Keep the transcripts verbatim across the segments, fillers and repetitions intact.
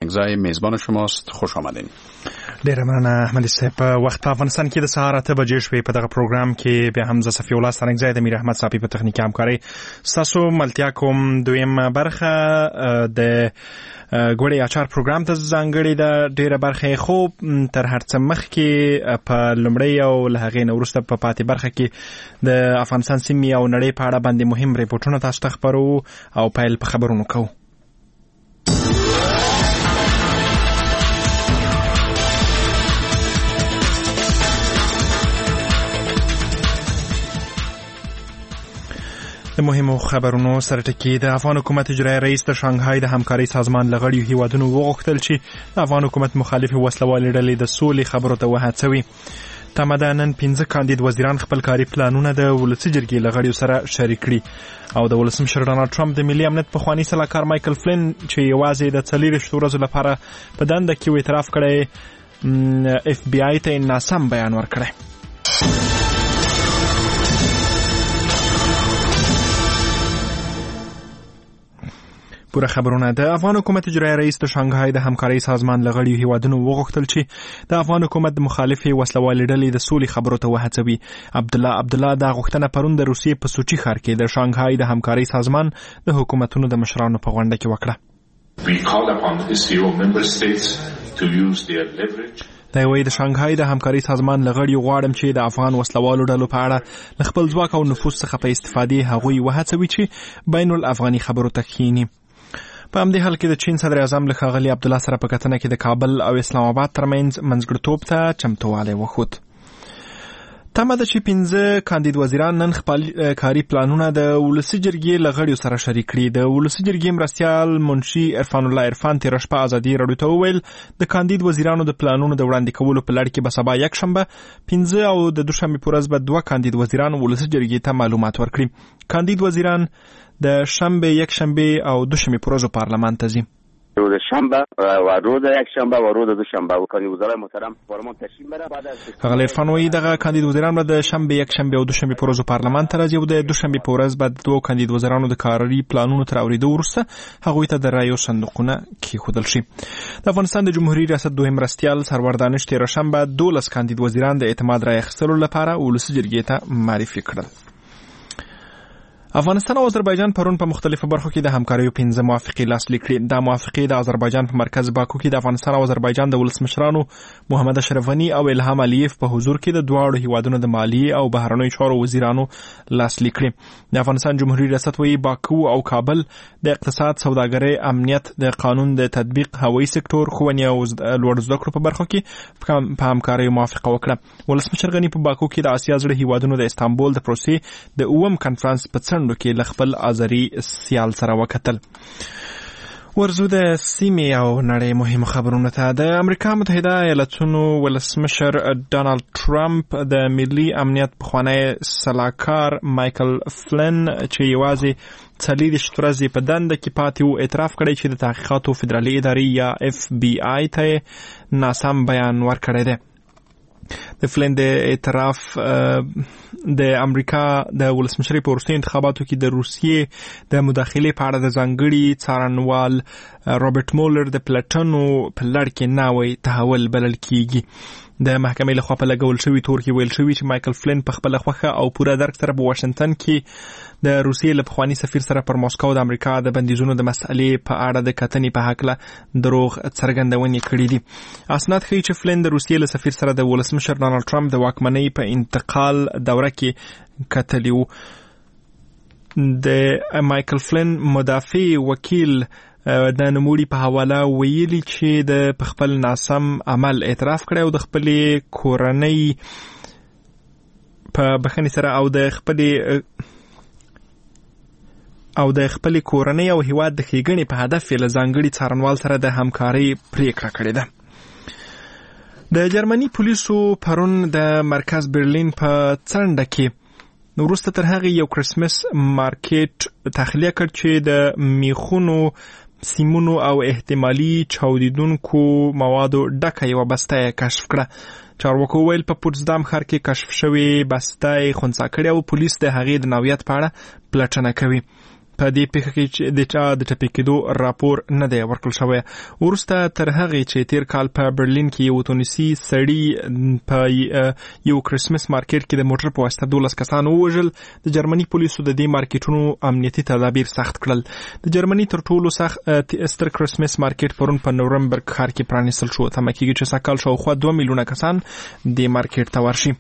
فرهنگزای میزبان شماست. خوش آمدین. ډیره مننه احمد صاحب. په وخت په افغانستان کې د سهار اته بجې شوې. په دغه پروګرام کې به حمزه صفی الله فرهنگزای د میر احمد صافی په تخنیکي همکاري ستاسو ملتیا کوم. دویم برخه د ګوړې اچار پروګرام ته ځانګړې ده. ډیره برخه خو تر هر څه مخکې په لومړی او له هغې نه وروسته په پاتې برخه کې د افغانستان سیمې او نړۍ په اړه باندې مهم ریپورټونه تاسو ته خپرو او پیل په خبرونو کوو. د مهمو خبرونو سره ټکی. د افغان حکومت اجرایي رئیس د شانګهای د همکارۍ سازمان له غړیو هیوادونو وغوښتل چې د افغان حکومت مخالفې وسلوالې ډلې د سولې خبرو ته وهڅوي. تمه ده نن پنځه کاندید وزیران خپل کاري پلانونه د ولسي جرګې له غړیو سره شریک کړي او د ولسمشر ډانلډ ټرمپ د ملي امنیت پخواني سلاکار مایکل فلین چې یوازې د څلېرویشتو ورځو لپاره په دنده کې و اعتراف کړی، اف بی آی ته ناسم بیان ورکړی. پوره خبرونه. د افغان حکومت اجرایي رئیس د شانګهای د همکارۍ سازمان له غړیو هیوادونو وغوښتل چې د افغان حکومت د مخالفې وسلوالې ډلې د سولې خبرو ته وهڅوي. عبدالله عبدالله دا غوښتنه پرون د روسیې په سوچي ښار کې د شانګهای د همکارۍ سازمان د حکومتونو د مشرانو په غونډه کې وکړه. دا وایي د شانګهای د همکارۍ سازمان له غړیو غواړم چې د افغان وسلوالو ډلو په اړه له خپل ځواک او نفوذ څخه په استفادې هغوی وهڅوي چې بین الافغاني خبرو ته کښیني. په همدې حال کې د چین صدر اعظم له ښاغلي عبدالله سره په کتنه کې د کابل او اسلام آباد ترمنځ منځګړیتوب ته چمتووالی وښود. تمه ده چې پنځه کاندید وزیران نن خپل کاري پلانونه د ولسي جرګې له غړیو سره شریک کړي. د ولسي جرګې مرستیال منشي عرفان الله عرفان تېره شپه ازادي راډیو ته وویل د کاندید وزیرانو د پلانونو د وړاندې کولو په لړ کې به سبا یکشنبه پنځه او د دوشنبې په ورځ به دوه کاندید وزیران ولسي جرګې ته معلومات ورکړي. کاندید وزیران د شنبه یکشنبه او دوشنبه په ورځو پارلمان ته ځي. روز شنبه و روز یکشنبه و روز دوشنبه و کاندید وزرای محترم پارلمان تشریف میبره. بعد از ښاغلی عرفان وایي دغه کاندید وزیران به د شنبه یکشنبه او دوشنبه په ورځو پارلمان ته راځي او د دوشنبه په ورځ به د دوو کاندید وزیرانو د کاري پلانونو تر اورېدو وروسته هغوی ته د رایو صندوقونه کېښودل شي. د افغانستان د جمهوري ریاست دویم مرستیال سرور دانش تېره شنبه دولس کاندید وزیران د اعتماد رای اخیستلو لپاره ولسي جرګې ته معرفي کړل. افغانستان او آذربایجان پرون په مختلفو برخو کې د همکاریو پنځه موافقې لاسلیک کړې. دا موافقې د آذربایجان په مرکز باکو کې د افغانستان او آذربایجان د ولسمشرانو محمد اشرف غني او الهام علیف په حضور کې د دواړو هیوادونو د مالیې او بهرنیو چارو وزیرانو لاسلیک کړې. د افغانستان جمهوریت ریاست وایي باکو او کابل د اقتصاد، سوداګرۍ، امنیت، د قانون د تطبیق، هوایي سکتور، ښوونې او لوړو زده کړو په برخو کې په همکاریو موافقه وکړه. ولسمشر غني په باکو کې د اسیا زړه هیوادونو د استانبول د پروسې د اووم کنفرانس په څنډو کې له خپل آذري سیال سره وکتل. ورزو د سیمې او نړۍ مهمو خبرونو ته. د امریکا متحده ایالتونو ولسمشر ډانلډ ټرمپ د ملي امنیت پخوانی سلاکار مایکل فلین چې یوازې څلېرویشت ورځې په دنده کې پاتې و اعتراف کړی چې د تحقیقاتو فدرالي ادارې یا اف بی آی ته ناسم بیان ورکړی دی. د فلین د اعتراف د امریکا د ولسمشرۍ په وروستیو انتخاباتو کې د روسیې د مداخلې په اړه د ځانګړي څارنوال رابرټ مولر د پلټنو په لړ کې ناوی تحول بلل کیږي. د محکمې لخوا په لګول شوي تور کې ویل شوي چې مایکل فلین په خپله خوښه او پوره درک سره په واشنګټن کې د روسیې له پخواني سفیر سره پر ماسکو د امریکا د بندیزونو د مسئلې په اړه د کتنې په هکله دروغ څرګندونې کړي دي. اسناد ښیي چې فلین د روسیې له سفیر سره د ولسمشر ډانلډ ټرمپ د واکمنۍ په انتقال دوره کې کتلي وو. د مایکل فلین مدافع وکیل د نوموړي په حواله ویلي چې د په خپل ناسم عمل اعتراف کړی او د خپلې کورنۍ په بخښنې سره او د خپلې او د خپلې کورنۍ او هیواد د ښېګڼې په هدف یې له ځانګړي څارنوال سره د همکارۍ پریکړه کړې ده. د جرمني پولیسو پرون د مرکز برلین په څنډه کې وروسته تر هغې یو کرسمس مارکیټ تخلیه کړ چې د میخونو، سیمونو او احتمالي چاودیدونکو موادو ډکه یوه بسته یې کشف کړه. چارواکو ویل په پوتسدام ښار کې کشف شوې بسته یې خنثی کړې او پولیس د هغې د نوعیت په اړه پلټنه کوي. په دې پیښه کې چې د چا د ټپي کېدو راپور نه دی ورکړل شوی. وروسته تر هغې چې تیر کال په برلین کې یو تونسي سړي په یو کرسمس مارکیټ کې د موټر په واسطه دولس کسان ووژل، د جرمني پولیسو د دې مارکیټونو امنیتي تدابیر سخت کړل. د جرمني تر ټولو سخت ستر کرسمس مارکیټ پرون په نومبر ښار کې پرانیستل شو. تمه کېږي چې سږ کال شاوخوا دوه میلیونه کسان دې مارکیټ ته ورشي.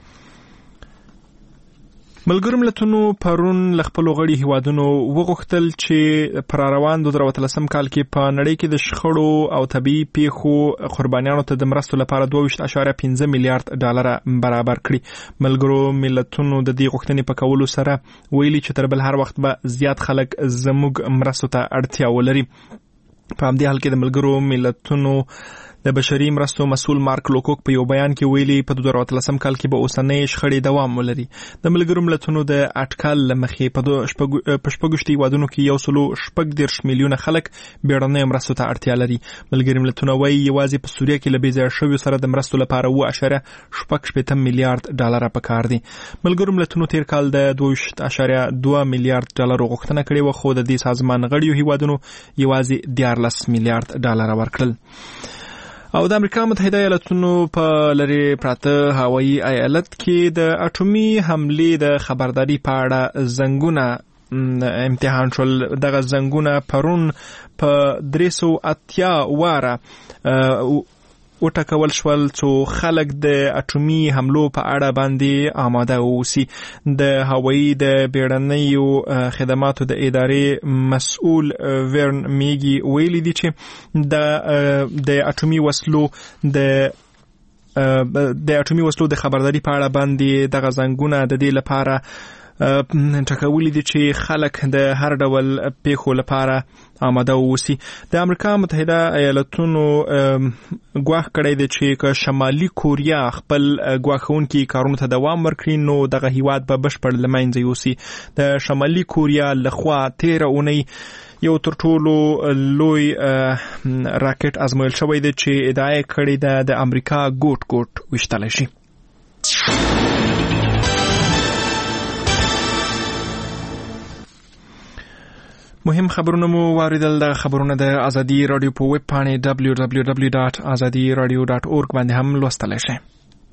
ملګرو ملتونو پرون له خپلو غړي هیوادونو وغوښتل چې پر روان دوه زره اتلسم کال کې په نړۍ کې د شخړو او طبیعي پیښو قربانیانو ته د مرستو لپاره دوه ویشت اعشاریه پنځه میلیارډ ډالر برابر کړي. ملګرو ملتونو د دې غوښتنې په کولو سره ویلي چې تر بل هر وخت به زیات خلک زموږ مرستو ته اړتیا ولري. په همدې حال کې د ملګرو ملتونو د بشري مرستو مسؤل مارک لوکوک په یو بیان کې ویلي په دوه زره اتلسم کال کې به اوسنۍ شخړې دوام ولري. د ملګرو ملتونو د اټکل له مخې په شپږویشت هیوادونو کې یو سلو شپږ دېرش میلیونه خلک بیړنیو مرستو ته اړتیا لري. ملګري ملتونه وایي یوازې په سوریه کې له بې ځایه شویو سره د مرستو لپاره اوه اعشاریه شپږ شپېته میلیارډ ډالر پکار دي. ملګرو ملتونو تیر کال د دوه ویشت اعشاریه دوه میلیارډ ډالر غوښتنه کړې وه، خو د دې سازمان غړیو هیوادونو یوازې دیارلس میلیارډ ډالر ورکړل. او د امریکا متحده ایالاتونو په لرې پراته هوایي ایالت کې د اټومي حملې د خبرداري په اړه زنګونه امتحان شول. دغه زنګونه پرون په درې سوه اتیا واره وټکول شول څو خلک د اټومي حملو په اړه باندې آماده اوسي. د هوایي د بیړنیو خدماتو د ادارې مسؤل ورن میګي ویلي دي چې د د اټومي وسلو د د اټومي وسلو د خبرداري په اړه باندې دغه زنګونه د دې لپاره ټکولي دي چې خلک د هر ډول پیښو لپاره آماده اوسي. د امریکا متحده ایالاتونو ګواښ کړی دی چې که شمالي کوریا خپل ګواښونکي کارونو ته دوام ورکړي نو دغه هیواد به بشپړ له منځه یوسي. د شمالي کوریا لخوا تیره اونۍ یو تر ټولو لوی راکټ ازمویل شوی دی چې ادعا کړې ده د امریکا ګوټ ګوټ ویشتلی شي. مهم خبرونه مو واردل. د خبرونه د ازادي رادیو په ویب پاڼې دبلیو دبلیو دبلیو ډاټ ازادي رادیو ډاټ اورګ باندې هم لوستلی شئ.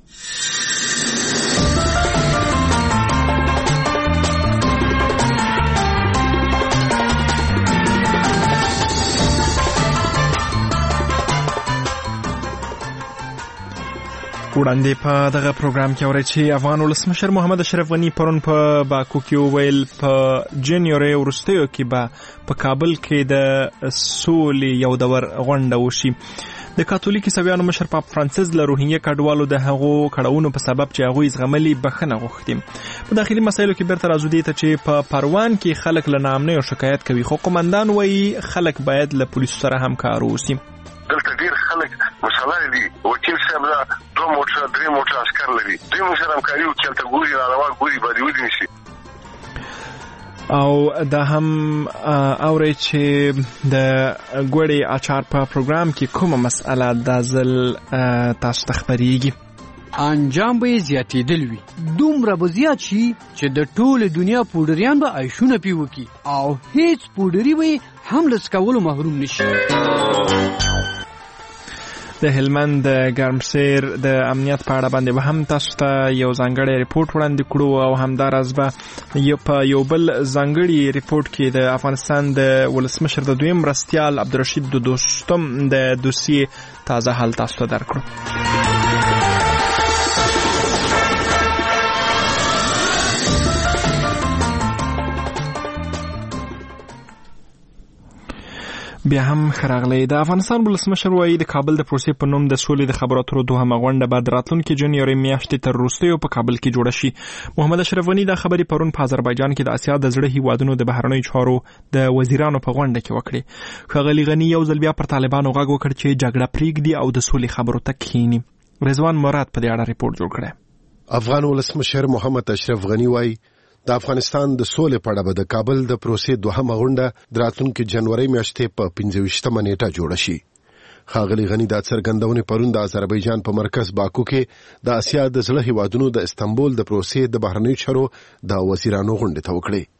وړاندې په دغه پروګرام کې اورئ چې افغان ولسمشر محمد اشرف غني پرون په باکو کې وویل په جنوري وروستیو کې به په کابل کې د سولې یو دور غونډه وشي. د کاتولیک عیسویانو مشر پاپ فرانسیس له روهینګیا کډوالو د هغو کړاوونو په سبب چې هغوی زغملي بخښنه غوښتې. په داخلي مسایلو کې بیرته راځو دې ته چې په پروان کې خلک له ناامنیو شکایت کوي، خو قومندان وایي خلک باید له پولیسو سره همکار اوسي. دلته ډیر خلک مسلمان دي، وکیل صاحب دا دوه موټر درې موټر عسكر لري، دوی موږ سره همکاري وکړي ته ګوري راروان ګوري باندې ودی نشي. او دا هم اوري چې د ګوړې اچار په پروګرام کې کومه مسأله د ځل تاسو ته خبرېږي. انجام به زیاتېدل وي، دومره به زیات شي چې د ټوله دنیا پوډریان به عیشونه پې وکړي او هیڅ پوډري به هم له څکولو محروم نشي. د هلمند د ګرمسیر د امنیت په اړه باندې به هم تاسو ته یو ځانګړی ریپورت وړاندې کړو او همداراز به یو په یو بل ځانګړي ریپورت کې د افغانستان د ولسمشر د دویم مرستیال عبدالرشید دوستم د دوسیې تازه حال تاسو ته درکړو. بیا هم خراغلی. د افغانستان ولسمشر وایي د کابل د پروسې په نوم د سولې د خبرو اترو دوهمه غونډه به د راتلونکي جنوري میاشتې تر وروستیو په کابل کې جوړه شي. محمد اشرف غني دا خبرې پرون په آذربایجان کې د اسیا د زړه هیوادونو د بهرنیو چارو د وزیرانو په غونډه کې وکړې. ښاغلي غني یو ځل بیا پر طالبانو غږ وکړ چې جګړه پرېږدي او د سولې خبرو ته کښیني. رضوان مراد په دې اړه ریپورت جوړ کړی. افغان ولسمشر محمد اشرف غني وایي د افغانستان د سولې په اړه به د کابل د پروسې دوهمه غونډه د راتلونکي جنوري میاشتې په پنځه ویشتمه نیټه جوړه شي. ښاغلي غني دا څرګندونې پرون د آذربایجان په مرکز باکو کې د اسیا د زړه هیوادونو د استنبول د پروسې د بهرنیو چارو د وزیرانو غونډې ته وکړې.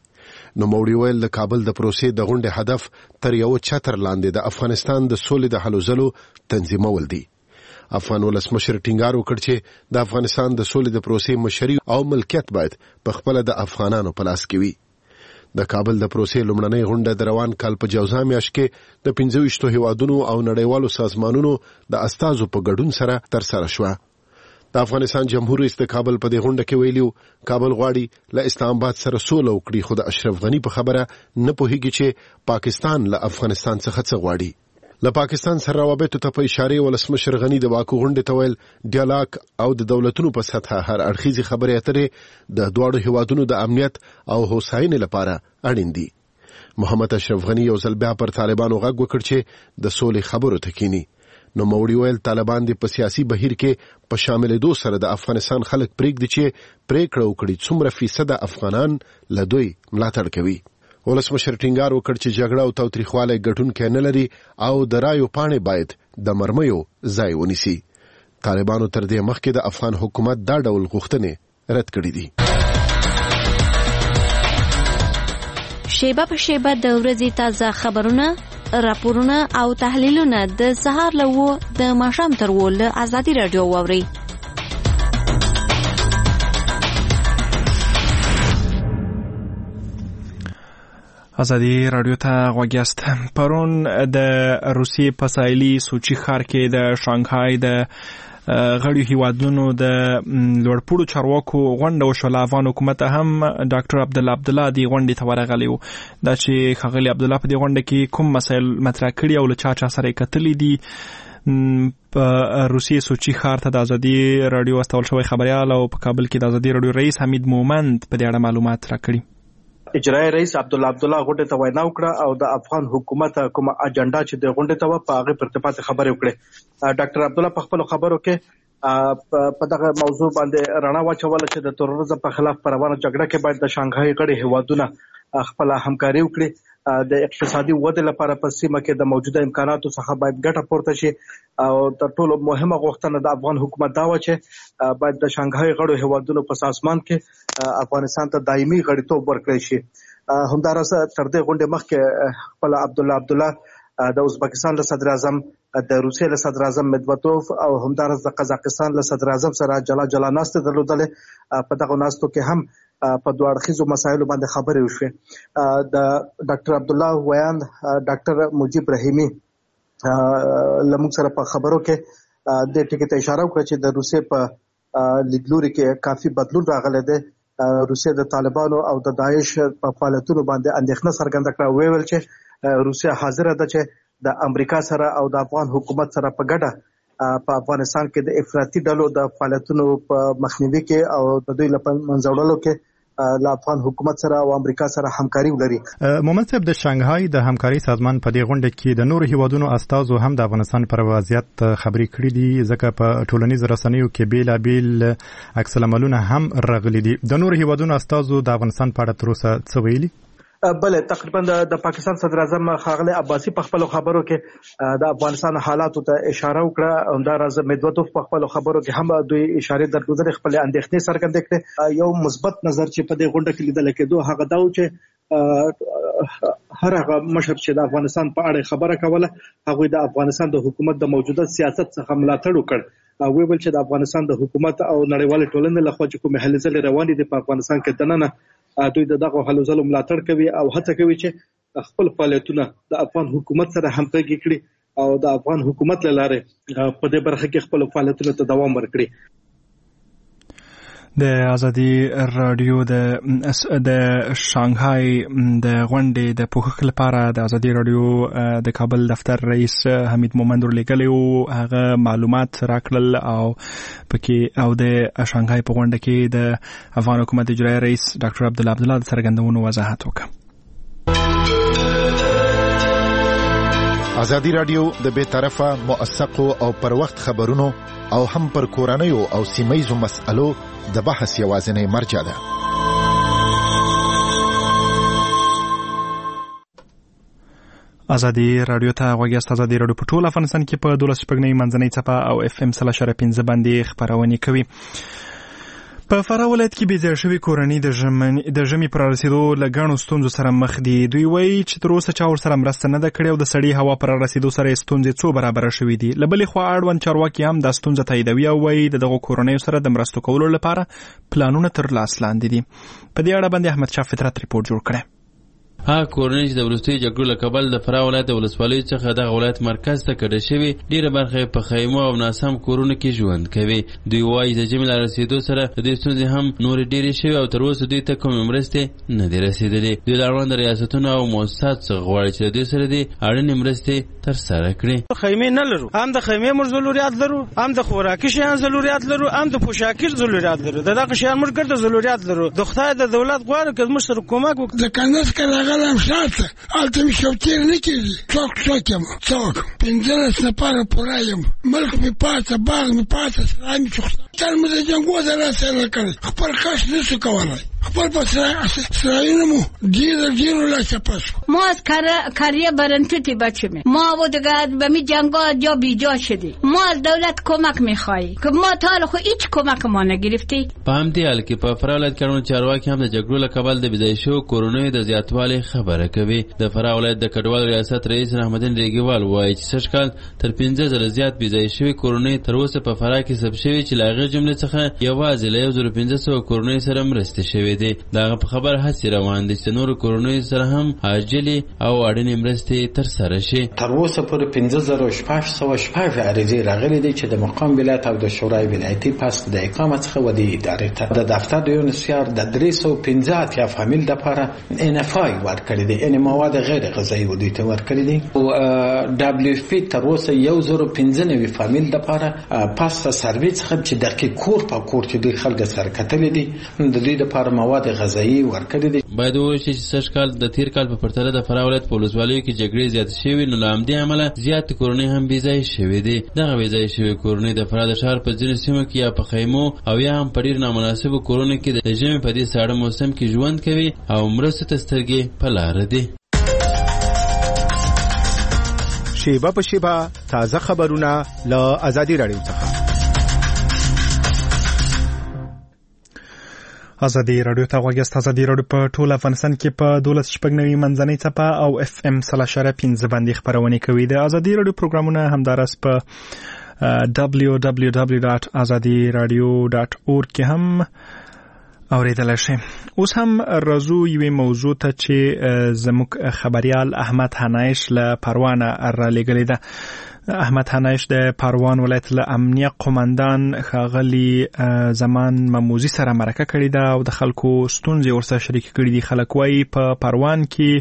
نوموړي ویل د کابل د پروسې د غونډې هدف تر یو چتر لاندې د افغانستان د سولې د هلو ځلو تنظیمول دي. افغان ولسمشر ټینګار وکړ چې د افغانستان د سولې د پروسې مشري او ملکیت باید په خپل د افغانانو په لاس کې وي. د کابل د پروسې لومړنۍ غونډه د روان کال په جوزا میاشت کې د پنځه ویشتو هیوادونو او نړیوالو سازمانونو د استازو په ګډون سره ترسره شوه. د افغانستان جمهور رئیس د کابل په دې غونډه کې ویلي کابل غواړي له اسلام آباد سره سوله وکړي، خو د اشرف غني په خبره نه پوهیږي چې پاکستان له افغانستان څخه څه غواړي. له پاکستان سره روابطو ته په اشاره ولسمشر غني د باکو غونډې ته ویل ډیالوګ او د دولتونو په سطح هر اړخیزې خبرې اترې د دواړو هیوادونو د امنیت او هوساینې لپاره اړین دي. محمد اشرف غني یو ځل بیا پر طالبانو غږ وکړ چې د سولې خبرو ته کینی. نو موړي ویل طالبان د په سیاسي بهیر کې په شاملېدو سره د افغانستان خلک پرېږدي چې پریکړه وکړي څومره فیصد افغانان له دوی ملاتړ کوي. ولسمشر ټینګار وکړ چې جګړه او تاوتریخوالی ګټونکی نه لري او د رایو پاڼې باید د مرمیو ځای ونیسي. طالبانو تر دې مخکې د افغان حکومت دا ډول غوښتنې رد کړې دي. شیبه په شیبه د ورځې تازه خبرونه، راپورونه او تحلیلونه د سهار له و د ماښام تر و له ازادي راډیو واورئ. ازادي راډیو ته غوږ یاست. پرون د روسیې په ساحلي سوچي ښار کې د شانګهای د غړیو هیوادونو د لوړپوړو چارواکو غونډه وشوله. افغان حکومت هم ډاکټر عبدالله عبدالله دې غونډې ته ورغلی و. دا چې ښاغلي عبدالله په دې غونډه کې کوم مسایل مطرح کړي او له چا چا سره یې کتلي دي. په روسیې سوچي ښار ته د ازادي راډیو استول شوی خبریال او په کابل کې د ازادي راډیو رئیس حمید مومند په دې اړه معلومات راکړي. اجرایي رئیس عبدالله عبدالله غونډې ته وینا وکړه او د افغان حکومت کومه اجنډا چې د غونډې ته و په هغه پر ارتباط خبرې وکړې. ډاکټر عبدالله په خپل خبرو کې په دغه موضوع باندې رڼا واچوله چې د تروریزم په خلاف پر روانه جګړه کې باید د شانګهای غړي هیوادونه خپل همکاري وکړي. د اقتصادي ودې لپاره په سیمه کې د موجوده امکاناتو څخه باید ګټه پورته شي او تر ټولو مهمه غوښتنه د افغان حکومت دا و چې باید د شانګهای غړو هیوادونو په سازمان کې افغانستان ته دایمي غړیتوب ورکړی شي. همداراز تر دې غونډې مخکې خپل عبدالله عبدالله د ازبکستان له صدر اعظم، د روسیې له صدر اعظم مدوتوف او همداراز د قزاقستان له صدر اعظم سره جلا جلا ناستې درلودلې. په دغه ناستو کې هم په دوه اړخیزو مسایلو باندې خبرې وشوې. د ډاکټر عبدالله ویاند ډاکټر مجیب رحیمي لموږ سره په خبرو کې د ټکي ته اشاره وکړه چې د روسیې په لیدلوري کې کافي بدلون راغلی دی. روسیې د طالبانو او د داعش په فعالیتونو باندې اندېښنه څرګنده کړه. ویل چې روسیه حاضره ده چې د امریکا سره او د افغان حکومت سره په ګډه په افغانستان کې د افراطي ډلو د فعالیتونو په مخنیوي کې او د دوی لپاره منځوړلو کې له افغان حکومت سره او امریکا سره همکاري ولري. مومند صاحب، د شانګهای د همکاري سازمان په دې غونډه کې د نورو هیوادونو استازو هم د افغانستان پر وضعیت خبرې کړې دي، ځکه په ټولنیزو رسنیو کې بیلابیل عکس العملونه هم راغلي دي. د نورو هیوادونو استازو د افغانستان په اړه تر اوسه څه ویلي؟ بله تقریبا د پاکستان صدر اعظم ښاغلی عباسي په خپلو خبرو کې د افغانستان حالاتو ته اشاره وکړه. همداراز مدوتوف په خپلو خبرو کې هم دوی اشارې درلودلې، خپلې اندېښنې څرګندې کړې. یو مثبت نظر چې په دې غونډه کې لیدل کېدو هغه دا و چې هر هغه مشر چې د افغانستان په اړه خبره کوله هغوی د افغانستان د حکومت د موجوده سیاست څخه ملاتړ وکړ. ویل چې د افغانستان د حکومت او نړیوالې ټولنې لخوا چې کومې هلې ځلې روانې دي په افغانستان کې دننه دوی د دغه هلو ځلو ملاتړ کوي او هڅه کوي چې خپل فعالیتونه د افغان حکومت سره همغږي کړي او د افغان حکومت له لارې په دې برخه کې خپل فعالیتونو ته دوام ورکړي. د ازادي راډیو د د شانګهای د غونډې د پوښښ لپاره د ازادي راډیو د کابل دفتر رئیس حمید مومند ورلېږلی و. هغه معلومات راکړل او پکې او د شانګهای په غونډه کې د افغان حکومت اجرایي رئیس ډاکټر عبدالله عبدالله د څرګندونو وضاحت وکړ. ازادي راډیو د بې طرفه، موثقو او پر وخت خبرونو او هم پر کورنیو او سیمهیزو مسألو د بحث یوازینی مرجع ده. ازادي راډیو ته غوږ یاست. ازادي راډیو په ټول افغانستان کې په دولس شپږ نوي منځنۍ څپه او اف ام سل اشاره پنځه باندې خپرونې کوي. په فراه ولایت کې بې ځایه شوې کورنۍ د ژمنې د ژمي پر رسیدو له ګڼو ستونزو سره مخ دي. دوی وایي چې تر اوسه چا ورسره مرسته نه ده کړې او د سړې هوا پر رسیدو سره یې ستونزې څو برابره شوې دي. له بلې خوا اړوند چارواکي هم دا ستونزه تاییدوي او وایي د دغو کورنیو سره د مرستو کولو لپاره پلانونه تر لاس لاندې دي. په دې اړه باندې احمدشاه فطرت ریپورت جوړ کړی. ها کورنۍ چې د وروستیو جګړو له کبله د فراه ولایت د ولسوالیو څخه دغه ولایت مرکز ته کډه شوي، ډېره برخه په خیمو او ناسم کورونو کې ژوند کوي. دوی وایي د ژمي له رسېدو سره د دوی ستونزې هم نورې ډېرې شوي او تر اوسه دوی ته کومې مرستې نه دي رسېدلې. دوی د اړوند ریاستونو او مؤسساتو څخه غواړي چې د دوی سره دې اړینې مرستې ترسره کړي. خیمې نه لرو، هم د خیمې موږ ضرورت لرو، هم د خوراکي شیان ضرورت لرو، هم د پوشاکي ضرورت لرو. د دغه شیان موږ ګرده ضرورت لرو. د خدای د دولت غواړو که موږ سره کومک وکړي. د کندز کې راغلم شاته هلته مې شوتېر نه کېږي، څوک څوک یم څه وکړم، پنځلس نفره پوره یم، ملک مې پاته، باغ مې پاته، سرای مې چوخته، تل مې د جنګو د راسره نه کړی، خپل کښت نه شو کولی، خپل په سرایونه مو ډېر ډېرو لاسه پس ما از کریه برنتوتی بچمه ما و دیگه به می جنگا جا بیجا شدی. ما از دولت کمک میخوایی که ما تا خو هیچ کمک ما نگرفتی. په همدې حال کې په فراه ولایت کې اړوند چارواکي هم د جګړو له کبله د بېځایه شویو کورنیو د زیاتوالي خبره کوي. د فراه ولایت د کډوالو ریاست رئیس رحمتدین ریګیوال وایي چې سږ کال تر پنځه زره زیات بېځایه شوي کورنۍ تر اوسه په فراه کې ثبت شوي چې له هغې جملې څخه یوازې له یو زره پنځه سوه کورنیو سره مرستې شوې دي. د هغه په خبر هڅې روان دي چې نورو کورنیو سره هم عاجلې او اړینې مرستې ترسره شي. تر اوسه پورې پنځه زره شپږ سوه شپږ عریضې راغلي دي چې د مقام ولایت او د شورای ولایتي پس د اقامت څخه و د ادارې ته د دفتر د یونسیار د درې سوه پنځه اتیا فامیل دپاره انفای ورکړي دي، یعنې مواد غیر غذایي و دوی ته ورکړي دي. او ډبلیو اف پي تر اوسه یو زره پنځه نوي فامیل دپاره پس سروې څخه چې دقیق کور په کور چې دوی خلک سره کتلي دي د دوی دپاره مواد غذایي ورکړي دي. باید ووایو چې سږ کال د تیر کال په پرتله د فراه ولایت په ولسوالیو کې جګړې زیاتې شوي، نو له همدې امله زیاتې کورنۍ هم بېځایه شوې دي. دغه بېځایه شوې کورنۍ د فراه د ښار په ځینو سیمو کې یا په خیمو او یا هم په ډېر نامناسبو کورونو کې د ژمي په دې ساړه موسم کې ژوند کوي او مرستو ته سترګې په لاره دي. شیبه په شیبه تازه خبرونه له ازادي راډیو څخه. ازادي راډیو ته غوږ یاست. ازادي راډیو په ټول افغانستان کې په دولس شپږ نوي منځنۍ څپه او اف ام سل اشاره پنځه باندې خپرونې کوي. د ازادي راډیو پروګرامونه همداراز په دبلیو دبلیو دبلیو ډاټ ازادي راډیو ډاټ اورګ کې هم اوریدل شي. اوس هم راځو یوې موضوع ته چې زموږ خبريال احمد حنایش له پروان را لېږلې ده. احمد حنایش د پروان ولایت له امنیه قومندان ښاغلي زمان مموزي سره مرکه کړې ده او د خلکو ستونزې ورسره شریکې کړې دي. خلک وایي په پروان کې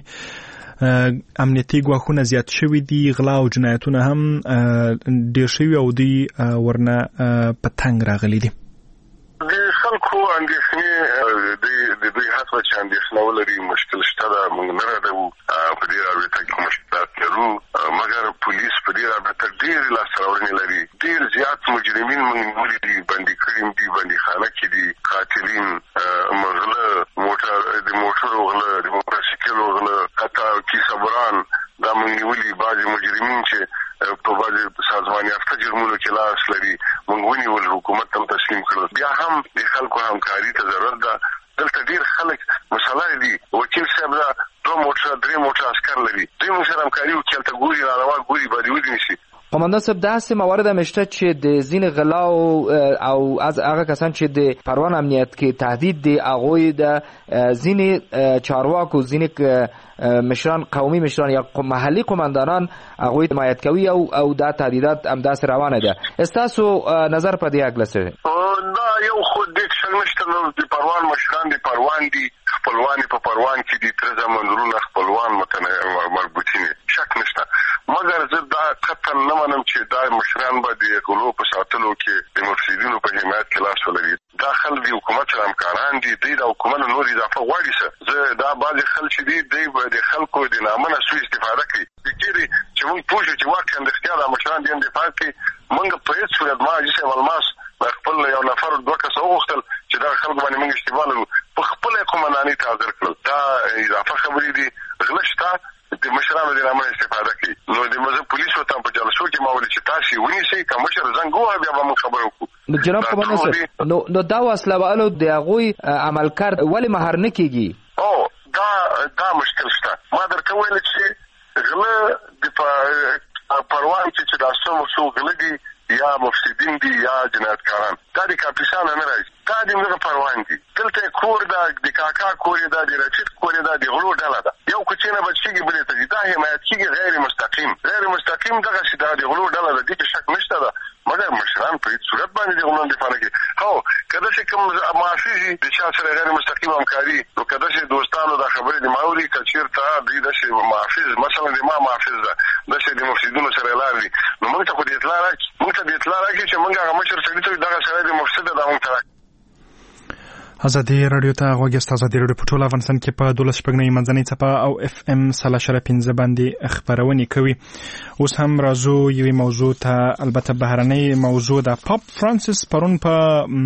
امنیتي ګواښونه زیات شوي دي، غلا او جنایتونه هم ډېر شوي او دوی ورنه په تنګ راغلي دي. د خلکو اندېښنې د دوی هڅه چې اندېښنه ولري مشکل شته ده، موږ نه ردوو. په دې رابطه کې مشکلات لرو، مګر پولیس په دې رابطه ډېرې لاسته راوړنې لري. ډېر زیات مجرمین موږ نیولي دي، بندي کړي دي، بندیخانه کې دي. قاتلین، غله، موټر د موټرو غله، د موټرسایکلو غله، حتی کیسهبران دا موږ نیولي. بعضې مجرمین چې په بعضې سازمان یافته جرمونو کې لاس لري موږ ونیول، حکومت ته تسلیم کړل. بیا هم د خلکو همکاري ته ضرورت ده. دلته ډېر خلک مسله دي، وکیل صاحب دا دوه موټر درې موټر عسکر لري، دوی موږ سره همکاري وکړي، هلته ګوري ناروا ګوري باید ونیسي. قماندان صاحب داسې موارد هم شته چې د ځینې غلاو او از هغه کسان چې د پروان امنیت کې تهدید دي هغوی د ځینې چارواکو ځینې مشران قومي مشران یا محلي قماندانان هغوی حمایت کوي او او دا تهدیدات همداسې روانه ده. ستاسو نظر په دې هکله څه دی؟ دا یو خو دې شک نشته، د پروان مشران د پروان دي، خپلوان په پروان کې دي، تر زمانورونه خپلوان مربوطین، شک نشته. مګر زه دا قطعا نه منم چې دا مشران به د غلو په ساتلو کې د مفسدینو په حمایت کې لاس ولري. دا خلک د حکومت سره همکاران دي، دوی د حکومت نور اضافه غواړي څه. زه دا بعضې خلک چې دي دوی به د خلکو د نامه نه سوء استفاده کوي. چېرې چې موږ پوه شو چې واقعا د اختیار دا مشران دي هم دفاع کوي، موږ په هېڅ صورت ما حاجي صاحب الماس خپل یو نفر دوه کسه وغوښتل چې دغه خلکو باندې موږ اشتباه لرو، په خپله یې قمندانۍ ته حاضر کړل. دا اضافه خبرې دي، غله شته، د مشرانو د نامه استفاده کوي. نو د مزه پولیسو ته په جلسو کې ما ولې چې تاسو ونیسئ که مشر زنګ ووهه بیا به موږ خبرې وکړو. نو جناب خبر نصر نو نو دا وسله والو د هغوی عملکار ولې مهار نه کیږي؟ او دا دا مشکل شته. ما درته ویل چې غله د پروان چې دا څو غله دي یا مفسدین دي یا جنایتکاران، دا د کاپیسان نه راځي، دا د موږ پروان دي. دلته کور دا د کاکا کور دا د رشید کور دا د غلو ډله ده. یو کوچینه بچیږي بلې ته دا حمایت کیږي غیر مستقیم غیر مستقیم دغه چې دا د غلو ډله ده، دې شک نشته ده. مګر مشران په هیڅ صورت باندې د غلو دفاع نه کوي. هو کله چې کوم معافي د چا سره غیر مستقیم همکاري نو کله چې دوستانو دا خبرې د ماوري کچیر ته د دې معافي مثلا د ما معافي ده د شه د مفسدونو سره لاري نو موږ ته خو د اطلاع راکړي موږ ته د اطلاع راکړي چې موږ هغه مشر سړي ته دغه سره د مفسد د موږ ته ازادي رادیو ته غوږی ازادي رادیو په ټول افغانستان کې په دولس شپږنۍ منځنۍ څپه او اف ام سلا شره پنځه باندې خبرونه کوي. اوس هم راځو یوې موضوع ته، البته بهرنۍ موضوع ده. پاپ فرانسیس پرون په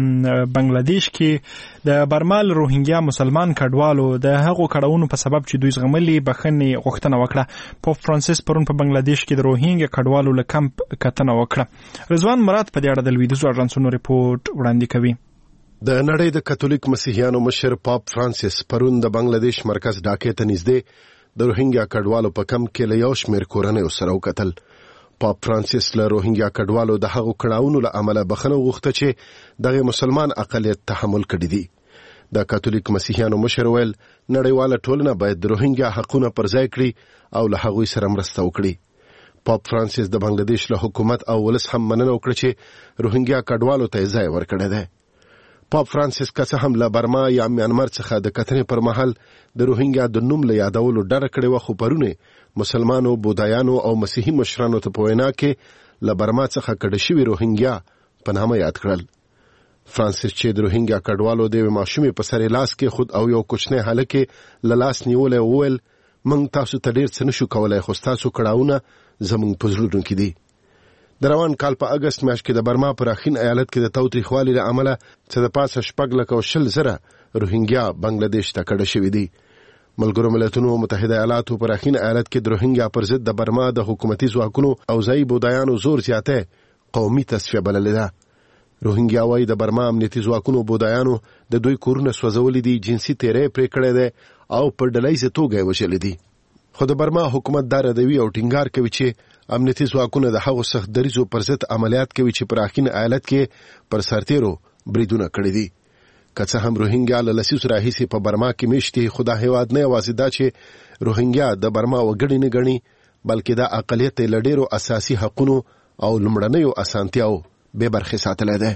بنگلاديش کې د برمال روهینګیا مسلمان کډوالو د هغو کډوونو په سبب چې دوی زغملي بخښنې غوښتنه وکړه. پاپ فرانسیس پرون په بنگلاديش کې د روهینګیا کډوالو له کمپ کتنه وکړه. رضوان مراد په دې اړه د لویدیځو اژانسونو ریپورت وړاندې کوي. د نړۍ د کاتولیک مسیحیانو مشر پاپ فرانسیس پرون د بنگلاديش مرکز ډاکې ته نږدې د روهینګیا کډوالو په کمپ کې له یو شمېر کورنیو سره وکتل. پاپ فرانسیس له روهینګیا کډوالو د هغو کړاوونو له امله بخښنه وغوښته چې دغه مسلمان اقلیت تحمل کړي دي. د کاتولیک مسیحیانو مشر ویل نړیواله ټولنه باید د روهینګیا حقونه پر ځای کړي او له هغوی سره مرسته وکړي. پاپ فرانسیس د بنگلاديش له حکومت او ولس هم مننه وکړه چې روهینګیا کډوالو ته ځای ورکړی دی. پاپ فرانسیس که څه هم له برما یا میانمار څخه د کتنې پر مهال د روهینګیا د نوم له یادولو ډډه کړې وه، خو پرونه مسلمانو، بودایانو او مسیحي مشرانو ته په وینا کې له برما څخه کډه شوي روهینګیا په نامه یاد کړل. فرانسیس چې د روهینګیا کډوالو د یوې ماشومې په سر لاس کې خود او یو کوچنی هلک له لاس نیولی وویل موږ تاسو ته ډېر څه نشو کولی، خو ستاسو کړاوونه زموږ په زړونو کې دي. د روان کال په اگست میاشت کې د برما په راخین ایالت کې د تاوتریخوالي له امله څه د پاسه شپږ لکه او شل زره روهینګیا بنگلاديش ته کډه شوي دي. ملګرو ملتونو متحده ایالاتو په راخین ایالت کې د روهینګیا پر ضد د برما د حکومتي ځواکونو او ځایي بودایانو زور زیاته قومي تصفیه بللې ده. روهینګیا وايي د برما امنیتي ځواکونو بودایانو د دوی کورونه سوځولي دي، جنسي تیری پرې کړی دی او په ډلهییزه توګه یې وژلي دي. خو د برما حکومت دا ردوي او ټینګار کوي چې امنیتي ځواکونه د هغو سخت دریځو پر ضد عملیات کوي چې په راخین ایالت کې پر سرتیرو بریدونه کړي دي. که څه هم روهینګیا له لسیزو راهیسې په برما کې میشت دي، خو دا هیواد نه یوازې دا چې روهینګیا د برما وګړي نه ګڼي، بلکې دا اقلیت یې له ډېرو اساسي حقونو او لومړنیو اسانتیاو بې برخې ساتلی دی.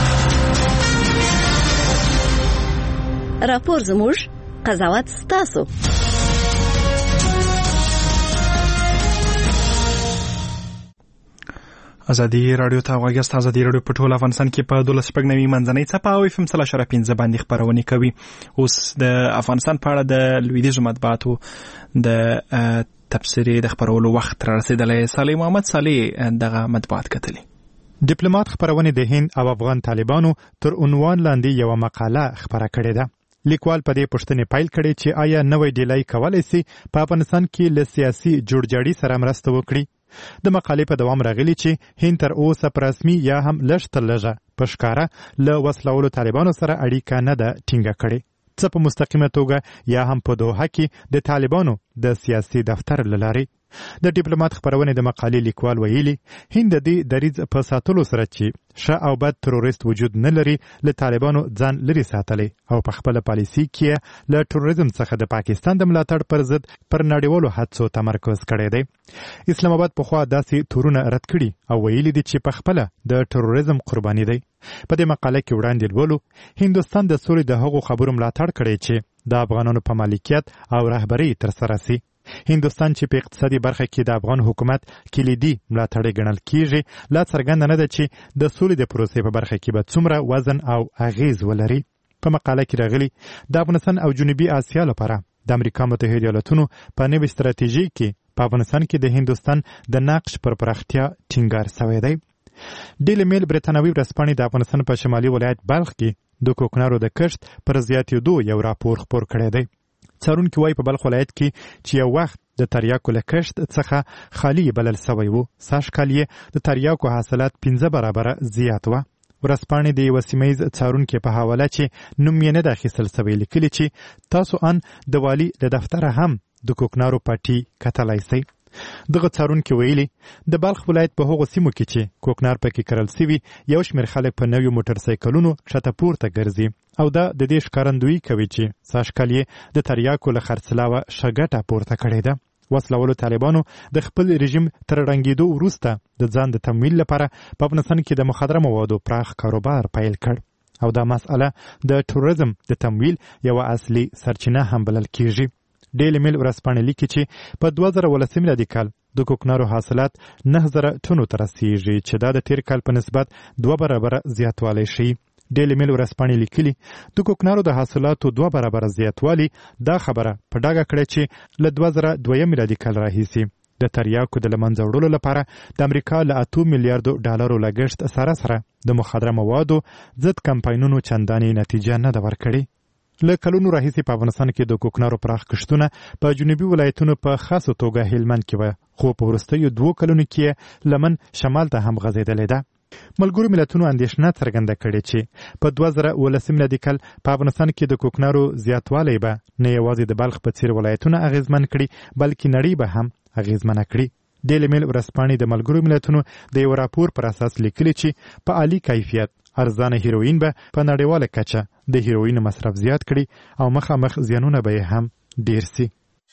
راپور زموږ، قضاوت ستاسو. ازادي رادیو ته غوږی است. ازادي رادیو په ټول افغانستان کې په دولس شپږنوي منځنۍ څپه او اف ام سلا شره پنځه باندې خبرونه کوي. اوس د افغانستان په اړه د لویدیځو مطبوعاتو د تبصرې د خبرولو وخت را رسیدلی. صالح محمد صالح دغه مطبوعات کتلي. ډیپلوماټ خبرونه د هند او افغان طالبانو تر عنوان لاندې یو مقاله خبره کړې ده. لیکوال په دې پوښتنه پیل کړي چې آیا نوې ډیلای کولای شي په افغانستان کې له سیاسي جوړجاړي سره مرسته وکړي. د مقالې په دوام راغلی چې هند تر اوسه په رسمي یا هم لږ تر لږه په ښکاره له وسلوالو طالبانو سره اړیکه نه ده ټینګه کړې، څه په مستقیمه توګه یا هم په دوحه کې د طالبانو د سیاسي دفتر له لارې. د ډیپلوماټ خبرونه د مقالې لیکوال ویلي هند د دې دریځ په ساتلو سره چې ښه او بد تروریست وجود نه لري له طالبانو ځان لري ساتلی او په خپل پالیسي کې له تروریزم څخه د پاکستان د ملاتړ پر ضد پر نړیوالو هڅو تمرکز کړی دی. اسلام آباد پخوا داسې تورونه رد کړي او ویلي دي چې په خپل د تروریزم قرباني دی. په دې مقاله کې وړاندې لولو هندوستان د سولې د هغو خبرو ملاتړ کړی چې د افغانانو په مالکیت او رهبري ترسره سي. هندوستان چې په اقتصادي برخه کې د افغان حکومت کلیدي ملاتړی ګڼل کیږي، لا څرګنده نه ده چې د سولې د پروسې په برخه کې به څومره وزن او اغیز ولري. په مقاله کې راغلي د افغانستان او جنوبي اسیا لپاره د امریکا متحده ایالاتونو په نوې ستراتیژي کې په افغانستان کې د هندوستان د نقش پر پراختیا ټینګار شوی دی. ډیلی میل برتانوي ورځپاڼې د افغانستان په شمالي ولایت بلخ کې د کوکنارو د کښت پر زیاتېدو یو راپور خپور کړی دی. څارونکي وایي په بلخ ولایت کې چې یو وخت د تریاکو له کښت څخه خالي بلل سوی و. سږ کال یې د تریاکو حاصلات پنځه برابره زیات وه. ورځپاڼې د یوه سیمه ییز څارونکي په حواله چې نوم یې نه ده اخیستل سوی لیکلي چې تاسو ان د والي له دفتره هم د کوکنارو پټي کتلی سئ. دغه څارونکي ویلي د بلخ ولایت په هغو سیمو کې چې کوکنار پکې کرل سوي یو شمېر خلک په نویو موټرسایکلونو ښکته پورته ګرځي او دا د دې ښکارندویي کوي چې سږ کال یې د تریاکو له خرڅلاوه ښه ګټه پورته کړې ده. وسلهوالو طالبانو د خپل رژیم تر ړنګېدو وروسته د ځان د تمویل لپاره په افغانستان کې د مخدره موادو پراخ کاروبار پیل کړ او دا مسئله د تروریزم د تمویل یوه اصلي سرچینه هم بلل کیږي. ډیلی میل ورځپاڼې لیکي چې په دوه زره ولسم میلادي کال د کوکنارو حاصلات نه زره ټنو ته رسیږي چې دا د تیر کال په نسبت دوه برابره زیاتوالی ښیي. ډیلی میل ورځپاڼې لیکلي د کوکنارو د حاصلاتو دوه برابره زیاتوالی دا خبره په ډاګه کړې چې له دوه زره دویم میلادي کال راهیسې د تریاکو د له منځه وړلو لپاره د امریکا له اتو میلیارډو ډالرو لګښت سره سره د مخدره موادو ضد کمپاینونو چندانې نتیجه نه ده ورکړې. له کلونو راهیسې په افغانستان کې د کوکنارو پراخ کښتونه په جنوبي ولایتونو په خاصه توګه هلمند کې وه، خو په وروستیو دوو کلونو کې لمن شمال ته هم غځېدلې ده. ملګرو ملتونو اندېښنه څرګنده کړې چې په دوه زره اوولسم میلادي کال په افغانستان کې د کوکنارو زیاتوالی به نه یوازې د بلخ په څېر ولایتونه اغېزمن کړي بلکې نړۍ به هم اغېزمنه کړي. ډیلی میل ورځپاڼې د ملګرو ملتونو د یو راپور پر اساس لیکلي چې په عالي کیفیت ارزانه هیروین به په نړیواله کچه د هیروین مصرف زیات کړي او مخامخ زیانونه به یې هم ډیر سي.